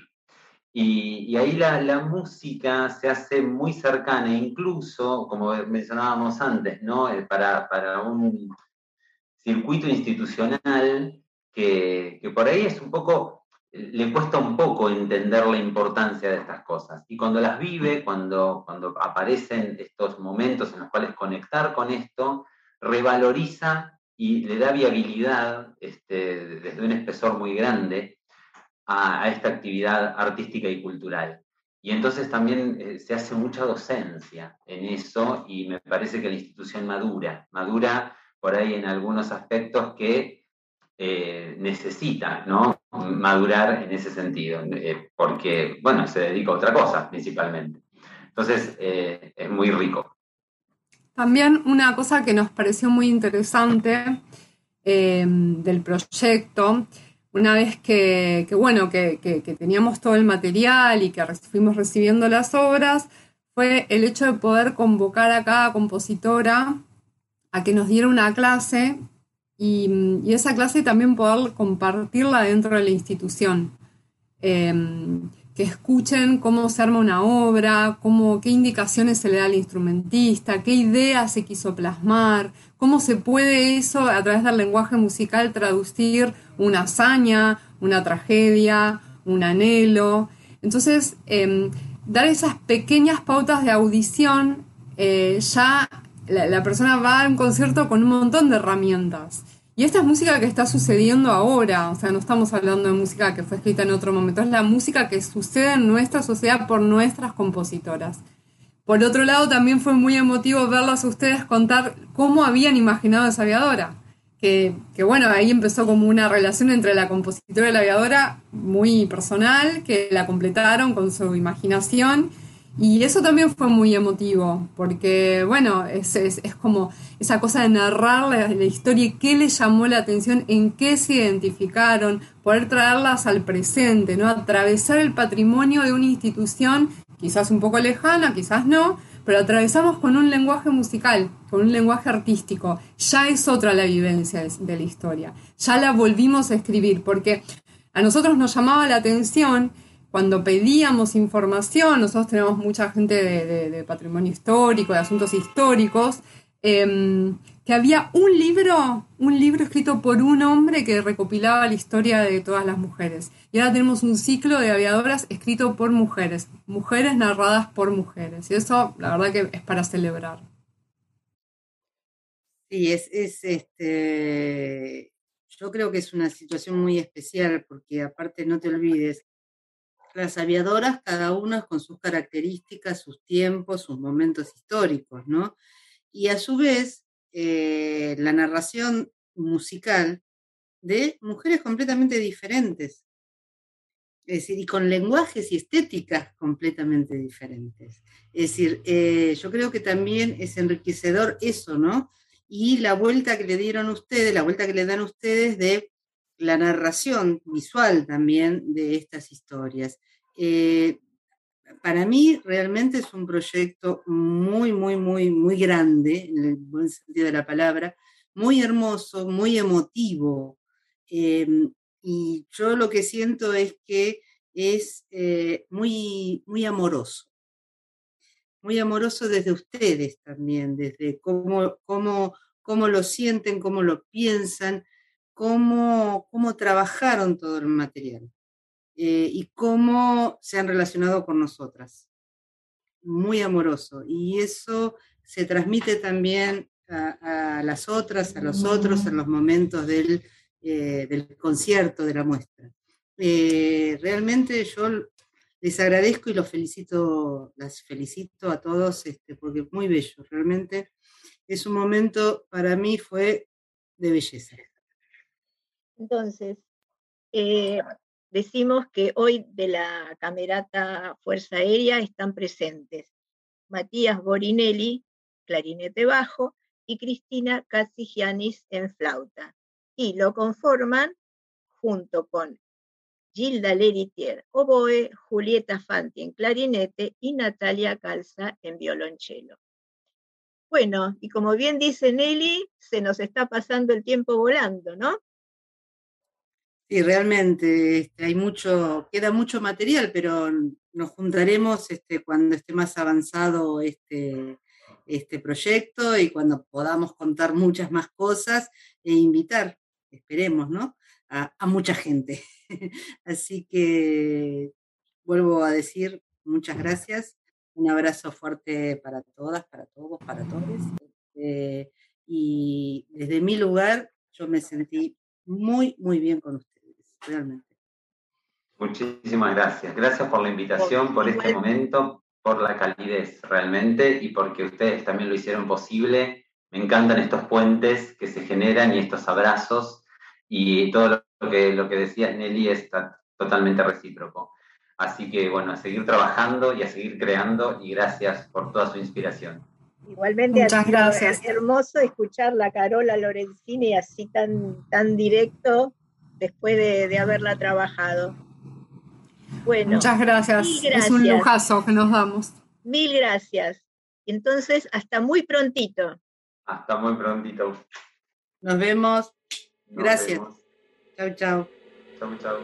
Y ahí la música se hace muy cercana, incluso, como mencionábamos antes, ¿no? Para un circuito institucional que por ahí es un poco, le cuesta un poco entender la importancia de estas cosas. Y cuando las vive, cuando aparecen estos momentos en los cuales conectar con esto, revaloriza y le da viabilidad desde un espesor muy grande a esta actividad artística y cultural. Y entonces también se hace mucha docencia en eso, y me parece que la institución madura por ahí en algunos aspectos que necesita, ¿no?, madurar en ese sentido, porque, bueno, se dedica a otra cosa principalmente. Entonces, es muy rico. También una cosa que nos pareció muy interesante del proyecto, una vez que teníamos todo el material y que fuimos recibiendo las obras, fue el hecho de poder convocar a cada compositora a que nos diera una clase y esa clase también poder compartirla dentro de la institución. Que escuchen cómo se arma una obra, qué indicaciones se le da al instrumentista, qué idea se quiso plasmar, cómo se puede eso a través del lenguaje musical traducir una hazaña, una tragedia, un anhelo. Entonces, dar esas pequeñas pautas de audición, ya la persona va a un concierto con un montón de herramientas. Y esta es música que está sucediendo ahora, o sea, no estamos hablando de música que fue escrita en otro momento, es la música que sucede en nuestra sociedad por nuestras compositoras. Por otro lado, también fue muy emotivo verlas a ustedes contar cómo habían imaginado esa aviadora, que bueno, ahí empezó como una relación entre la compositora y la aviadora muy personal, que la completaron con su imaginación. Y eso también fue muy emotivo, porque, bueno, es como esa cosa de narrar la historia y qué les llamó la atención, en qué se identificaron, poder traerlas al presente, ¿no? Atravesar el patrimonio de una institución, quizás un poco lejana, quizás no, pero atravesamos con un lenguaje musical, con un lenguaje artístico. Ya es otra la vivencia de la historia, ya la volvimos a escribir, porque a nosotros nos llamaba la atención. Cuando pedíamos información, nosotros tenemos mucha gente de patrimonio histórico, de asuntos históricos, que había un libro escrito por un hombre que recopilaba la historia de todas las mujeres. Y ahora tenemos un ciclo de aviadoras escrito por mujeres narradas por mujeres. Y eso, la verdad que es para celebrar. Sí, yo creo que es una situación muy especial, porque aparte no te olvides, las aviadoras, cada una con sus características, sus tiempos, sus momentos históricos, ¿no? Y a su vez, la narración musical de mujeres completamente diferentes, es decir, y con lenguajes y estéticas completamente diferentes. Es decir, yo creo que también es enriquecedor eso, ¿no? Y la vuelta que le dieron ustedes, la vuelta que le dan ustedes de la narración visual también de estas historias. Para mí realmente es un proyecto muy, muy, muy, muy grande, en el buen sentido de la palabra, muy hermoso, muy emotivo. Y yo lo que siento es que es muy, muy amoroso desde ustedes también, desde cómo lo sienten, cómo lo piensan, cómo trabajaron todo el material y cómo se han relacionado con nosotras. Muy amoroso. Y eso se transmite también a las otras, a los otros en los momentos del concierto, de la muestra. Realmente yo les agradezco y las felicito a todos, porque es muy bello, realmente es un momento, para mí fue de belleza. Entonces, decimos que hoy de la Camerata Fuerza Aérea están presentes Matías Borinelli, clarinete bajo, y Cristina Katsigiannis en flauta. Y lo conforman junto con Gilda Leritier, oboe, Julieta Fanti en clarinete y Natalia Calza en violonchelo. Bueno, y como bien dice Nelly, se nos está pasando el tiempo volando, ¿no? Sí, realmente queda mucho material, pero nos juntaremos cuando esté más avanzado este proyecto y cuando podamos contar muchas más cosas e invitar, esperemos, ¿no? A mucha gente. Así que vuelvo a decir muchas gracias, un abrazo fuerte para todas, para todos, para todos. Y desde mi lugar yo me sentí muy, muy bien con ustedes, realmente. Muchísimas gracias. Gracias por la invitación, por este momento, por la calidez realmente y porque ustedes también lo hicieron posible. Me encantan estos puentes que se generan y estos abrazos y todo lo que decías, Nelly, está totalmente recíproco. Así que, bueno, a seguir trabajando y a seguir creando y gracias por toda su inspiración. Igualmente, muchas gracias. Hermoso escucharla a Carola Lorenzini así tan directo después de haberla trabajado. Bueno, muchas gracias. Es un lujazo que nos damos. Mil gracias. Entonces, hasta muy prontito. Hasta muy prontito. Nos vemos. Gracias. Chau, chau. Chau, chau.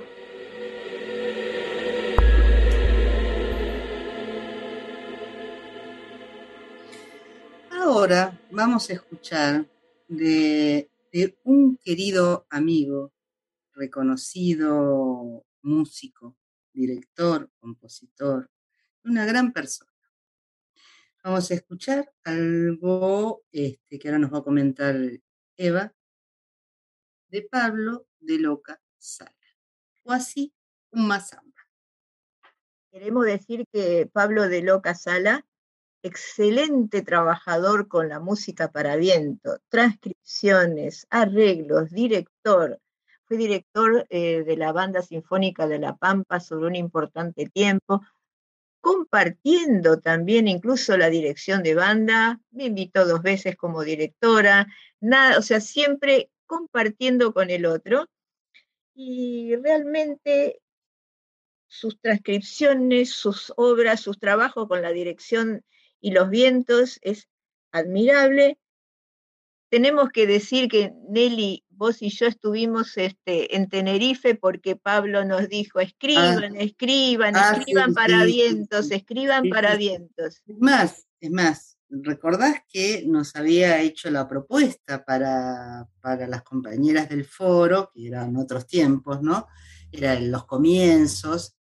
Ahora vamos a escuchar de un querido amigo, reconocido músico, director, compositor, una gran persona. Vamos a escuchar algo que ahora nos va a comentar Eva, de Pablo de Loca Sala, o así un mazamba. Queremos decir que Pablo de Loca Sala, excelente trabajador con la música para viento, transcripciones, arreglos, director. Fue director de la Banda Sinfónica de La Pampa sobre un importante tiempo, compartiendo también incluso la dirección de banda, me invitó 2 veces como directora, o sea, siempre compartiendo con el otro, y realmente sus transcripciones, sus obras, sus trabajos con la dirección y los vientos es admirable. Tenemos que decir que Nelly, vos y yo estuvimos en Tenerife porque Pablo nos dijo, escriban para vientos, escriban para vientos. Es más, recordás que nos había hecho la propuesta para las compañeras del foro, que eran otros tiempos, ¿no? Eran los comienzos,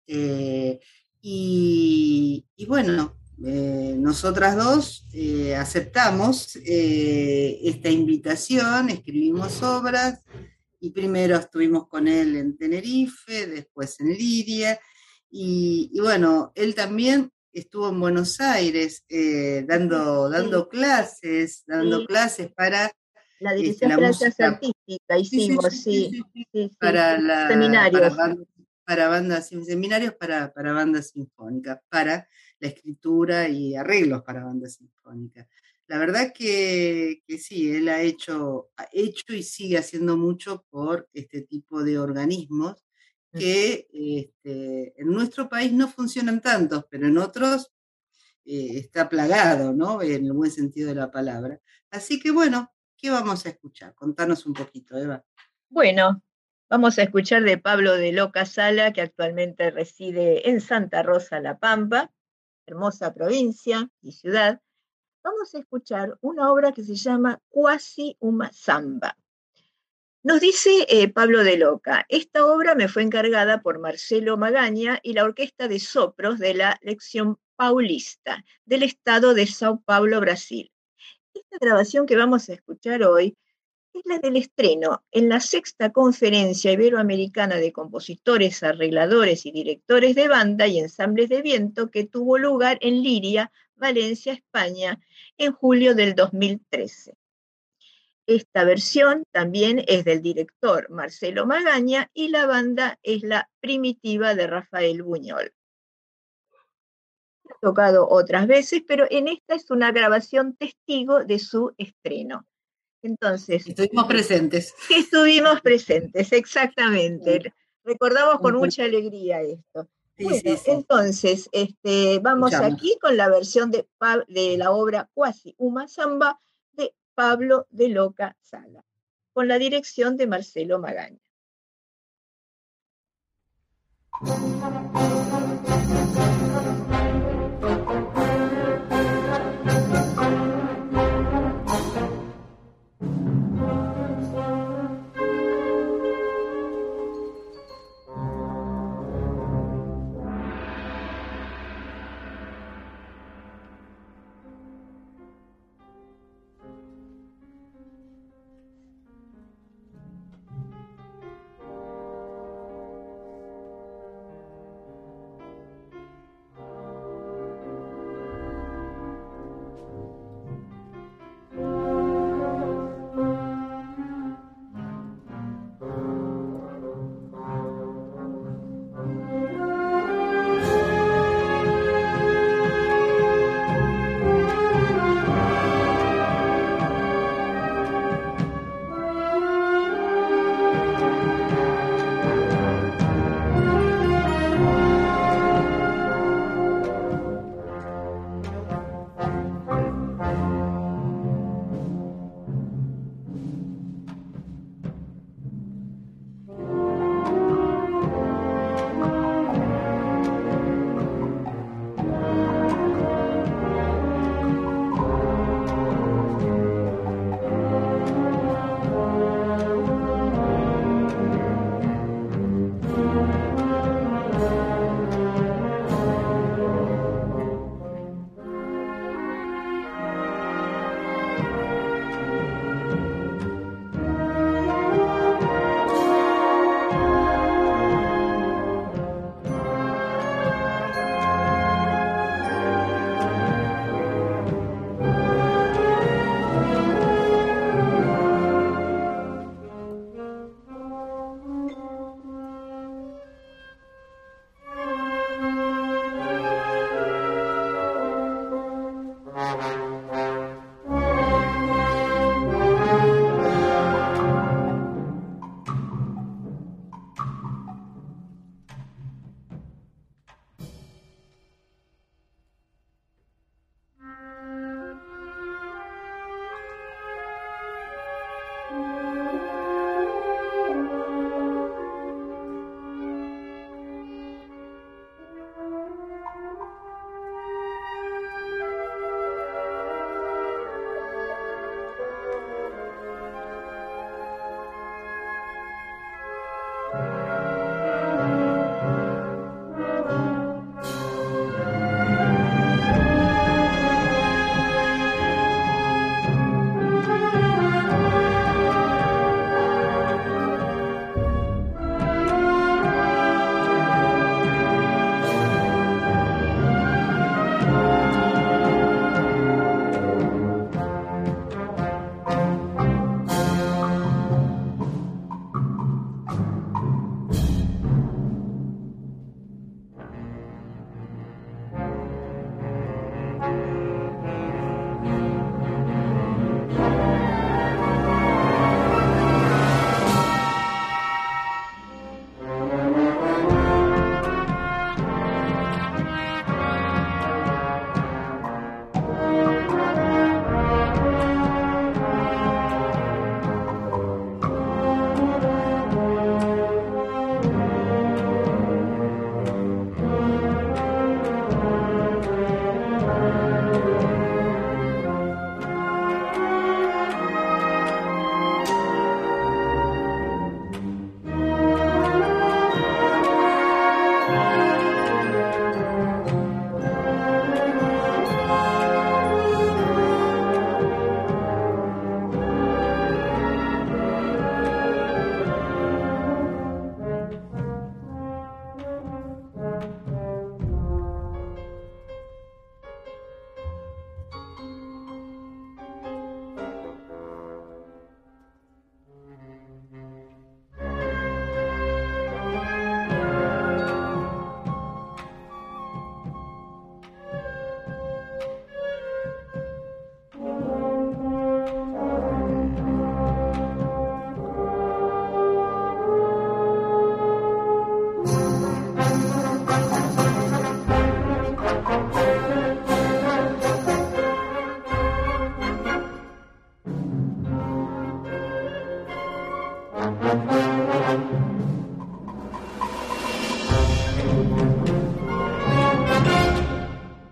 y bueno, nosotras dos aceptamos esta invitación, escribimos obras, y primero estuvimos con él en Tenerife, después en Liria, y bueno, él también estuvo en Buenos Aires dando clases para la dirección de clases artística, hicimos, para seminarios. Para bandas, seminarios para bandas sinfónicas, para la escritura y arreglos para bandas sinfónicas. La verdad que sí, él ha hecho y sigue haciendo mucho por este tipo de organismos que en nuestro país no funcionan tantos, pero en otros está plagado, ¿no? En el buen sentido de la palabra. Así que bueno, ¿qué vamos a escuchar? Contanos un poquito, Eva. Bueno, Vamos a escuchar de Pablo de Loca Sala, que actualmente reside en Santa Rosa, La Pampa, hermosa provincia y ciudad. Vamos a escuchar una obra que se llama Quasi una samba. Nos dice Pablo de Loca, esta obra me fue encargada por Marcelo Magaña y la Orquesta de Sopros de la Lección Paulista del estado de Sao Paulo, Brasil. Esta grabación que vamos a escuchar hoy es la del estreno en la sexta Conferencia Iberoamericana de Compositores, Arregladores y Directores de Banda y Ensambles de Viento que tuvo lugar en Liria, Valencia, España, en julio del 2013. Esta versión también es del director Marcelo Magaña y la banda es la Primitiva de Rafael Buñol. Ha tocado otras veces, pero en esta es una grabación testigo de su estreno. Entonces, estuvimos presentes. Estuvimos presentes, exactamente. Sí. Recordamos con mucha alegría esto. Sí, bueno, sí, sí. Entonces, vamos aquí con la versión de la obra Quasi una samba de Pablo de Loca Sala, con la dirección de Marcelo Magaña.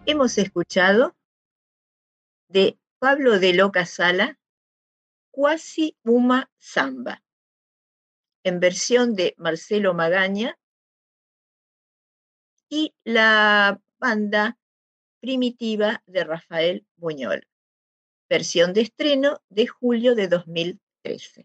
Hemos escuchado de Pablo de Loca Sala, Quasi Uma Samba, en versión de Marcelo Magaña, y la banda Primitiva de Rafael Buñol, versión de estreno de julio de 2013.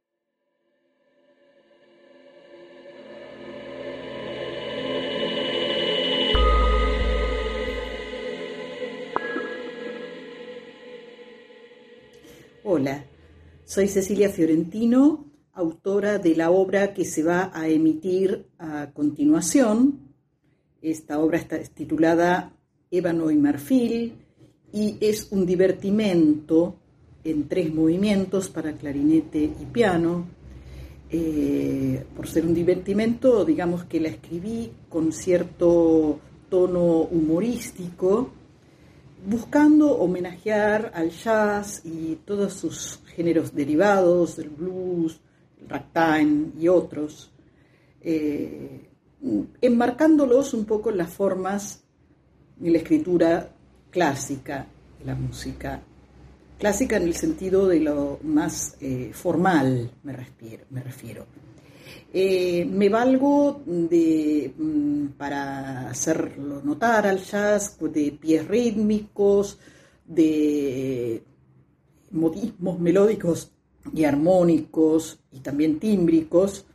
Hola, soy Cecilia Fiorentino, autora de la obra que se va a emitir a continuación. Esta obra está titulada Ébano y Marfil y es un divertimento en 3 movimientos para clarinete y piano. Por ser un divertimento, digamos que la escribí con cierto tono humorístico, buscando homenajear al jazz y todos sus géneros derivados, el blues, el ragtime y otros, enmarcándolos un poco en las formas de la escritura clásica de la música. Clásica en el sentido de lo más formal, me refiero. Me valgo para hacerlo notar al jazz de pies rítmicos, de modismos melódicos y armónicos y también tímbricos.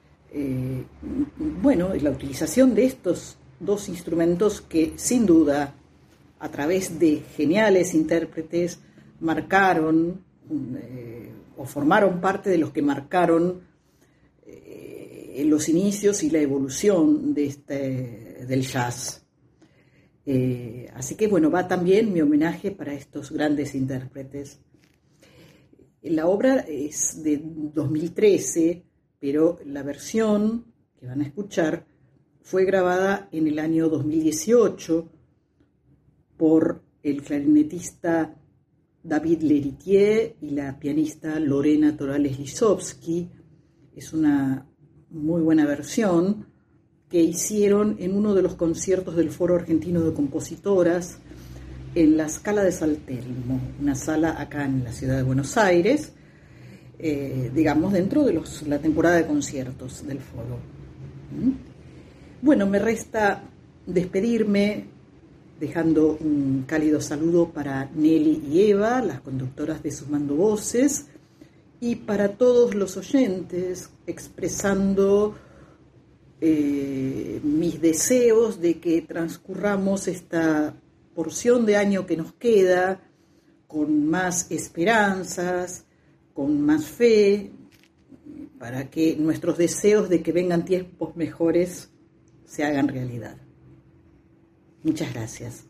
La utilización de estos 2 instrumentos que sin duda a través de geniales intérpretes marcaron o formaron parte de los que marcaron los inicios y la evolución del jazz. Así que va también mi homenaje para estos grandes intérpretes. La obra es de 2013, pero la versión que van a escuchar fue grabada en el año 2018 por el clarinetista David Leritier y la pianista Lorena Torales-Lisowski. Es una muy buena versión que hicieron en uno de los conciertos del Foro Argentino de Compositoras en la Scala de San Telmo, una sala acá en la ciudad de Buenos Aires, dentro de la temporada de conciertos del Foro. Me resta despedirme dejando un cálido saludo para Nelly y Eva, las conductoras de Sumando Voces, y para todos los oyentes, expresando mis deseos de que transcurramos esta porción de año que nos queda con más esperanzas, con más fe, para que nuestros deseos de que vengan tiempos mejores se hagan realidad. Muchas gracias.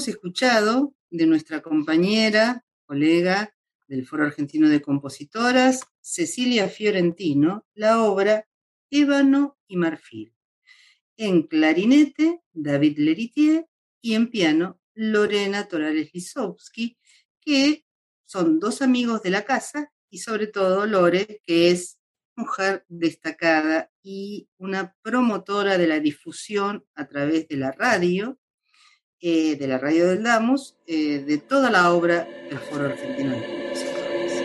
hemos escuchado de nuestra compañera, colega del Foro Argentino de Compositoras, Cecilia Fiorentino, la obra Ébano y Marfil. En clarinete, David Leritier, y en piano, Lorena Torales-Lisowski, que son dos amigos de la casa, y sobre todo Lore, que es mujer destacada y una promotora de la difusión a través de la radio del Damus, de toda la obra del Foro Argentino de Compositores.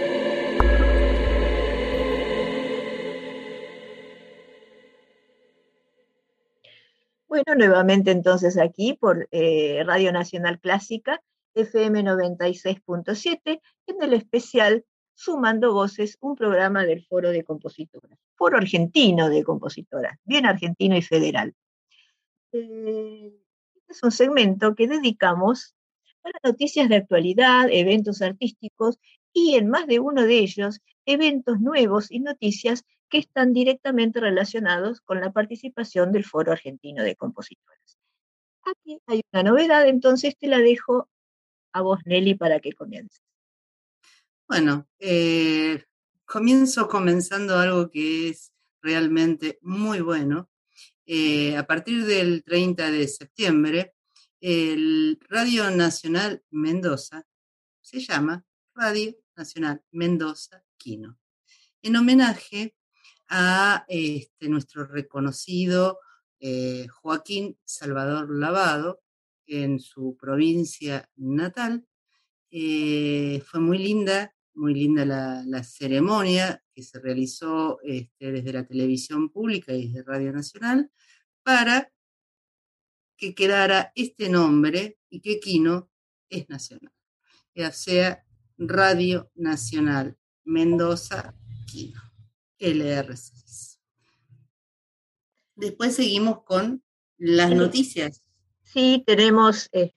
Bueno, nuevamente entonces aquí por Radio Nacional Clásica, FM 96.7, en el especial Sumando Voces, un programa del Foro de Compositoras, Foro Argentino de Compositoras, bien argentino y federal. Este es un segmento que dedicamos para noticias de actualidad, eventos artísticos y en más de uno de ellos, eventos nuevos y noticias que están directamente relacionados con la participación del Foro Argentino de Compositoras. Aquí hay una novedad, entonces te la dejo a vos, Nelly, para que comiences. Bueno, comienzo comenzando algo que es realmente muy bueno. A partir del 30 de septiembre, el Radio Nacional Mendoza se llama Radio Nacional Mendoza Quino, en homenaje a nuestro reconocido Joaquín Salvador Lavado, en su provincia natal. Fue muy linda la ceremonia que se realizó desde la televisión pública y desde Radio Nacional para que quedara este nombre y que Quino es nacional. O sea, Radio Nacional Mendoza Quino, LR6. Después seguimos con las noticias. Sí, tenemos el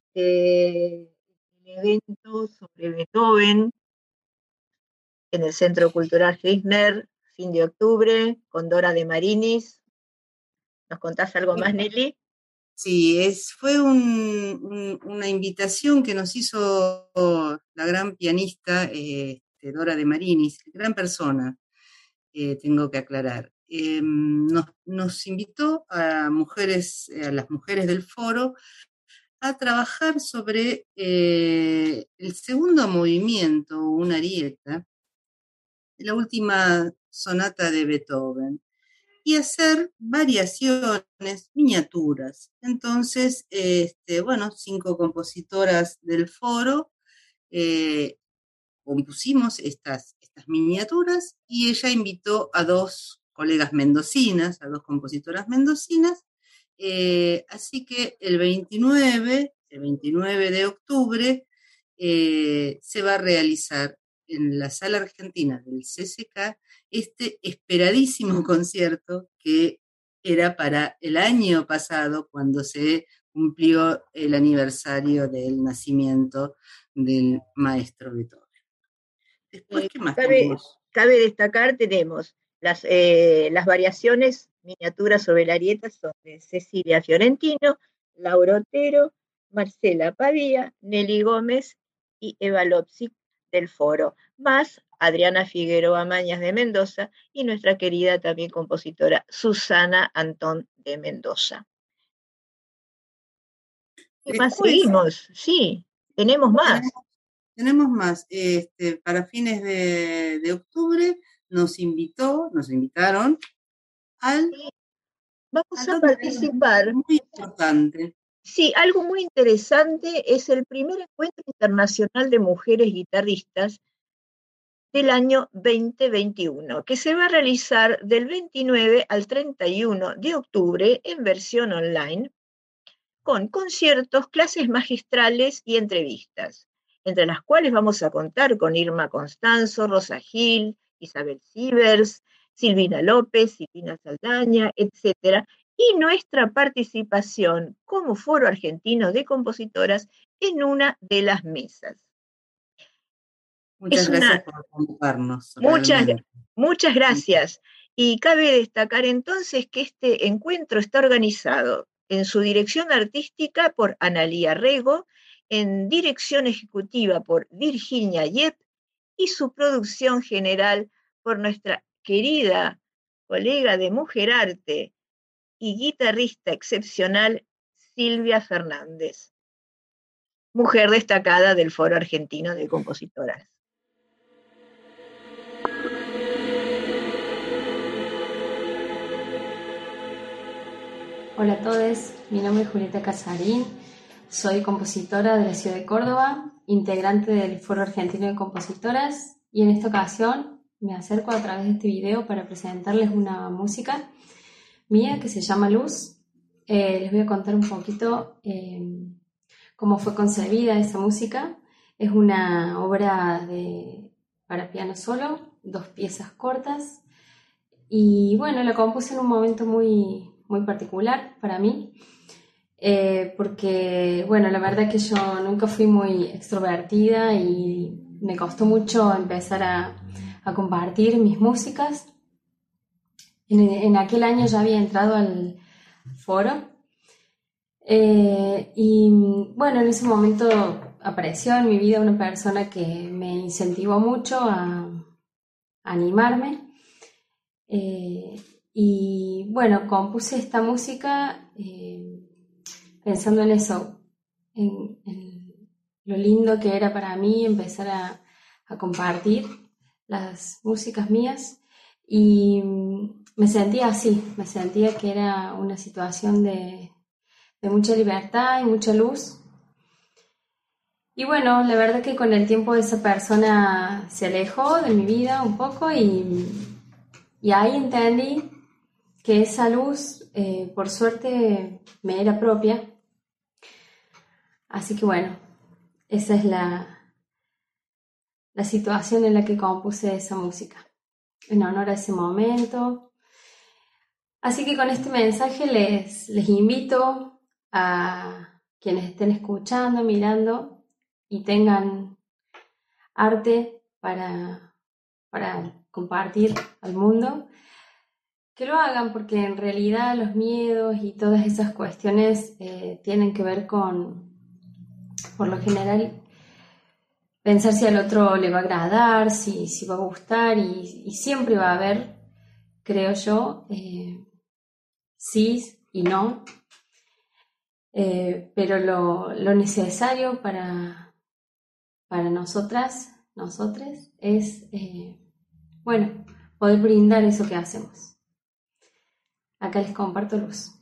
evento sobre Beethoven en el Centro Cultural Kirchner, fin de octubre, con Dora de Marinis. ¿Nos contás algo más, Nelly? Sí, fue una invitación que nos hizo la gran pianista Dora de Marinis, gran persona, tengo que aclarar. Nos invitó a las mujeres del foro, a trabajar sobre el segundo movimiento, una arieta, de la última sonata de Beethoven, y hacer variaciones, miniaturas. Entonces, 5 compositoras del foro compusimos estas miniaturas, y ella invitó a 2 colegas mendocinas, a 2 compositoras mendocinas. Así que el 29 de octubre se va a realizar en la Sala Argentina del CCK este esperadísimo concierto que era para el año pasado, cuando se cumplió el aniversario del nacimiento del maestro Beethoven. Después, ¿qué más tenemos? Cabe destacar, tenemos las variaciones miniaturas sobre la arieta son de Cecilia Fiorentino, Laura Otero, Marcela Pavía, Nelly Gómez y Eva Lopsic del foro, más Adriana Figueroa Mañas de Mendoza y nuestra querida también compositora Susana Antón de Mendoza. ¿Qué más seguimos? Sí, tenemos más. Tenemos más. Para fines de octubre nos invitaron al... Vamos a participar. Muy importante. Sí, algo muy interesante es el primer encuentro internacional de mujeres guitarristas del año 2021, que se va a realizar del 29 al 31 de octubre en versión online, con conciertos, clases magistrales y entrevistas, entre las cuales vamos a contar con Irma Constanzo, Rosa Gil, Isabel Sivers, Silvina López, Silvina Saldaña, etc., y nuestra participación como Foro Argentino de Compositoras en una de las mesas. Muchas gracias por convocarnos. Muchas gracias. Y cabe destacar entonces que este encuentro está organizado en su dirección artística por Analía Rego, en dirección ejecutiva por Virginia Yep y su producción general por nuestra querida colega de Mujer Arte y guitarrista excepcional Silvia Fernández, mujer destacada del Foro Argentino de Compositoras. Hola a todos, mi nombre es Julieta Casarín, soy compositora de la ciudad de Córdoba, integrante del Foro Argentino de Compositoras, y en esta ocasión me acerco a través de este video para presentarles una música mía que se llama Luz. Les voy a contar un poquito cómo fue concebida esa música. Es una obra para piano solo, 2 piezas cortas, y bueno, la compuse en un momento muy particular para mí, porque bueno, la verdad que yo nunca fui muy extrovertida y me costó mucho empezar a compartir mis músicas. En aquel año ya había entrado al foro, y bueno, en ese momento apareció en mi vida una persona que me incentivó mucho a animarme. Y bueno, compuse esta música pensando en eso, en lo lindo que era para mí empezar a compartir las músicas mías, y me sentía así, me sentía que era una situación de mucha libertad y mucha luz. Y bueno, la verdad que con el tiempo esa persona se alejó de mi vida un poco, y ahí entendí que esa luz, por suerte, me era propia. Así que bueno, esa es la situación en la que compuse esa música, en honor a ese momento. Así que con este mensaje les invito a quienes estén escuchando, mirando y tengan arte para compartir al mundo, que lo hagan, porque en realidad los miedos y todas esas cuestiones tienen que ver con, por lo general, pensar si al otro le va a agradar, si va a gustar, y siempre va a haber, creo yo, sí y no, pero lo necesario para nosotras, nosotres, es, bueno, poder brindar eso que hacemos. Acá les comparto Luz.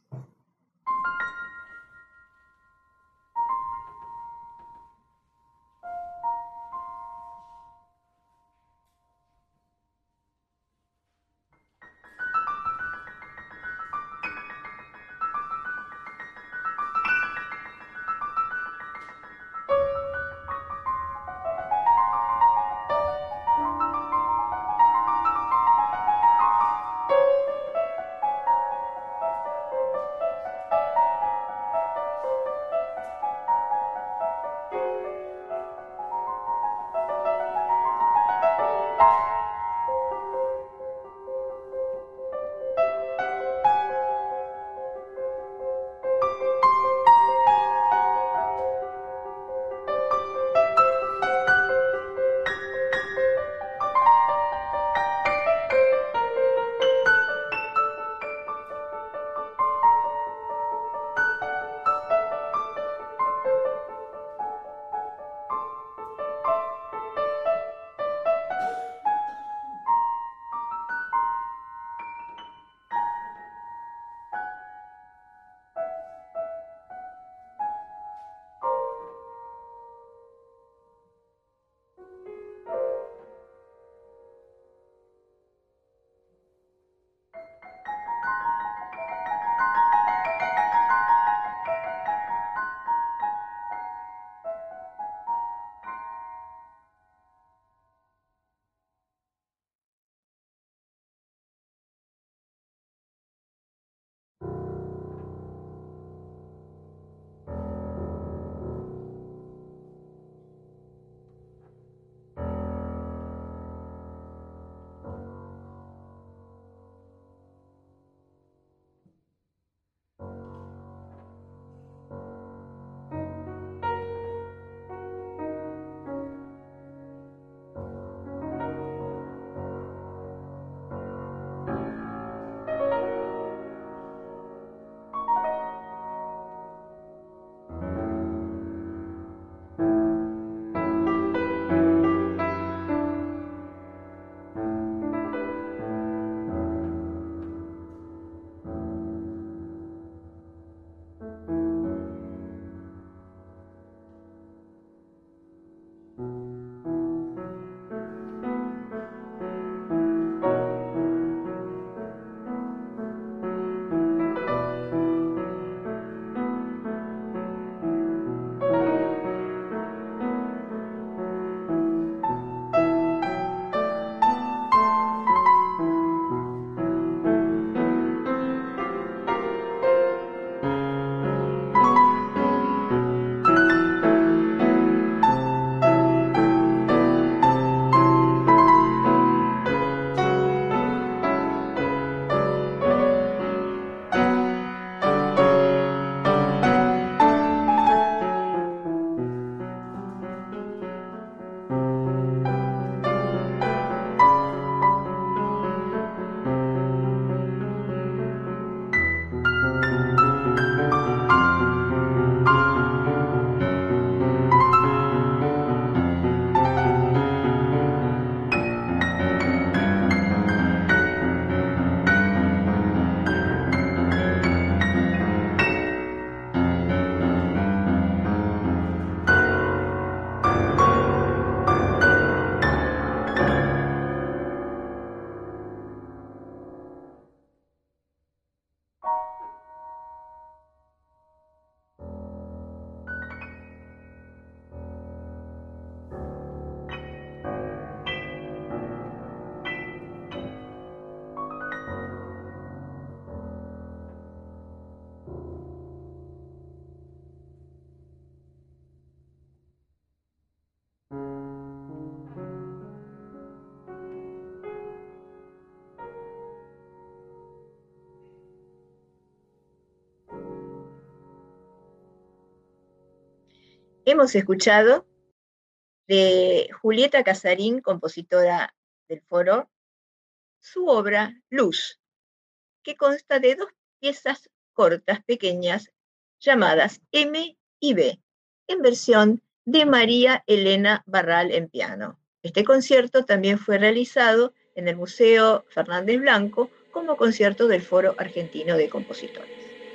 Hemos escuchado de Julieta Casarín, compositora del foro, su obra Luz, que consta de 2 piezas cortas, pequeñas, llamadas M y B, en versión de María Elena Barral en piano. Este concierto también fue realizado en el Museo Fernández Blanco como concierto del Foro Argentino de Compositores.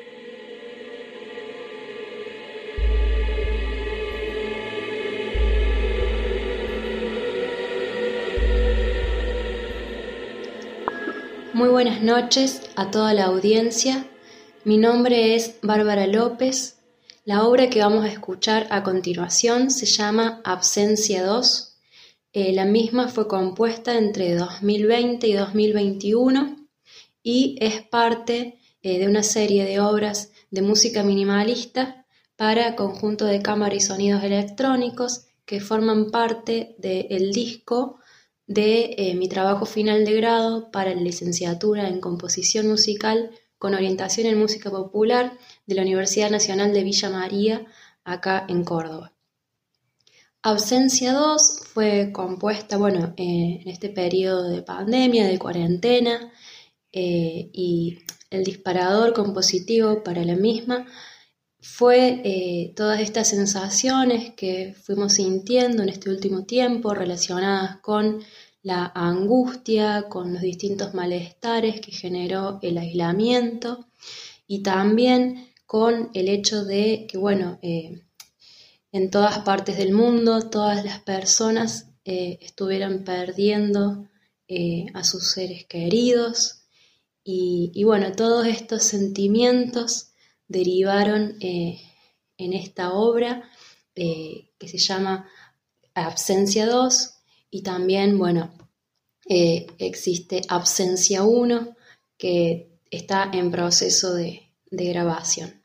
Muy buenas noches a toda la audiencia. Mi nombre es Bárbara López. La obra que vamos a escuchar a continuación se llama Absencia 2. La misma fue compuesta entre 2020 y 2021 y es parte de una serie de obras de música minimalista para conjunto de cámara y sonidos electrónicos que forman parte del disco de mi trabajo final de grado para la licenciatura en composición musical con orientación en música popular de la Universidad Nacional de Villa María, acá en Córdoba. Absencia 2 fue compuesta, en este periodo de pandemia, de cuarentena, y el disparador compositivo para la misma fue todas estas sensaciones que fuimos sintiendo en este último tiempo relacionadas con la angustia, con los distintos malestares que generó el aislamiento y también con el hecho de que, en todas partes del mundo todas las personas estuvieran perdiendo a sus seres queridos y todos estos sentimientos derivaron en esta obra que se llama Absencia 2 y también, existe Absencia 1 que está en proceso de grabación.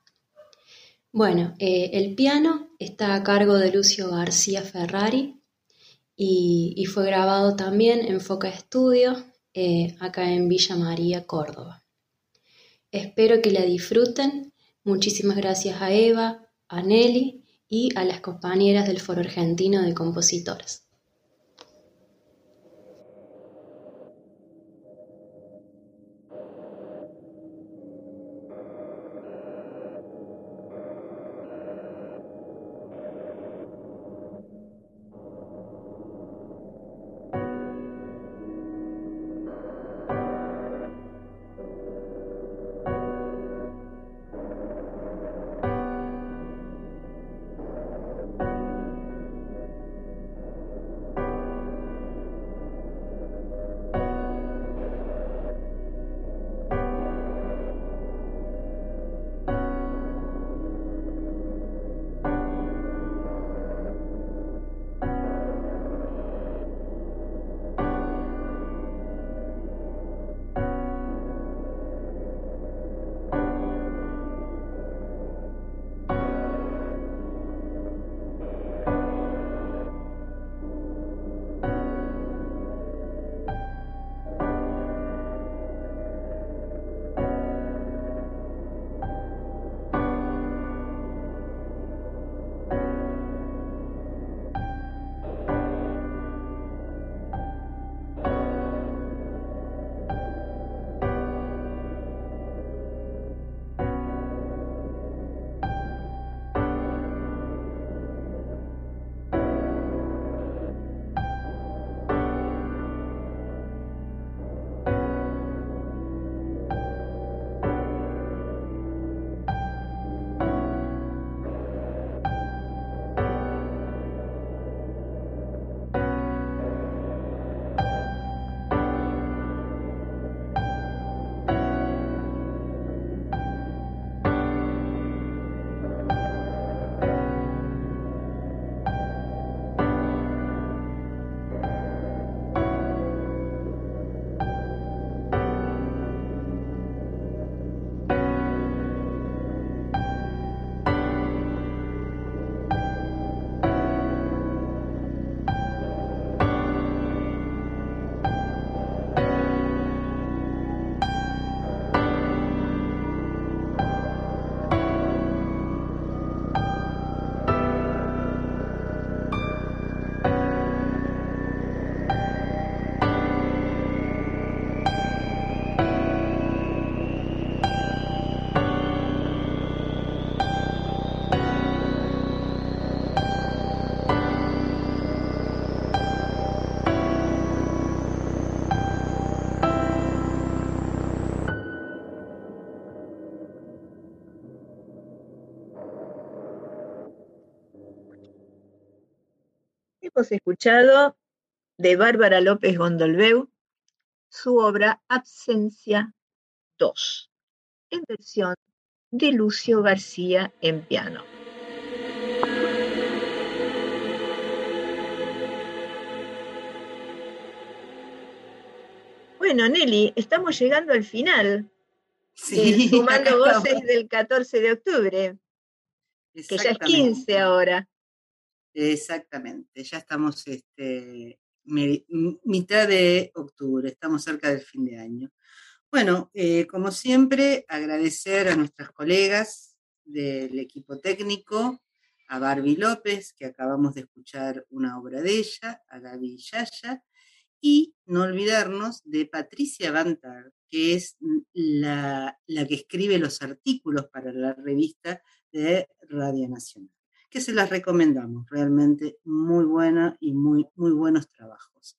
El piano está a cargo de Lucio García Ferrari y fue grabado también en Foca Estudio acá en Villa María, Córdoba. Espero que la disfruten. Muchísimas gracias a Eva, a Nelly y a las compañeras del Foro Argentino de Compositoras. hemos escuchado de Bárbara López Gondolbeu su obra Absencia 2, en versión de Lucio García en piano. Bueno, Nelly, estamos llegando al final. Sí, Sumando Voces del 14 de octubre, que ya es 15 ahora. Exactamente, ya estamos mitad de octubre, estamos cerca del fin de año. Bueno, como siempre, agradecer a nuestras colegas del equipo técnico, a Barbie López, que acabamos de escuchar una obra de ella, a Gaby Yaya, y no olvidarnos de Patricia Bantar, que es la que escribe los artículos para la revista de Radio Nacional, que se las recomendamos, realmente muy buena y muy, muy buenos trabajos.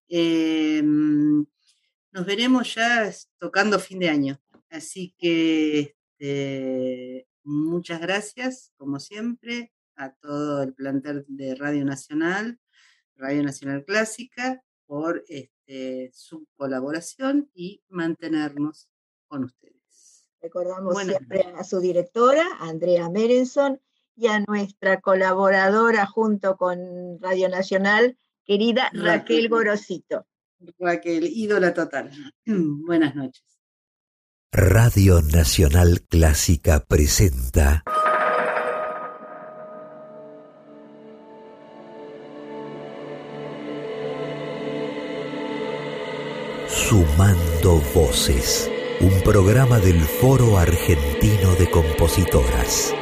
Nos veremos ya tocando fin de año, así que muchas gracias, como siempre, a todo el plantel de Radio Nacional Clásica, por su colaboración y mantenernos con ustedes. Recordamos siempre a su directora, Andrea Merenson, y a nuestra colaboradora junto con Radio Nacional, querida Raquel Gorosito. Raquel, ídola total. Buenas noches. Radio Nacional Clásica presenta Sumando Voces, un programa del Foro Argentino de Compositoras.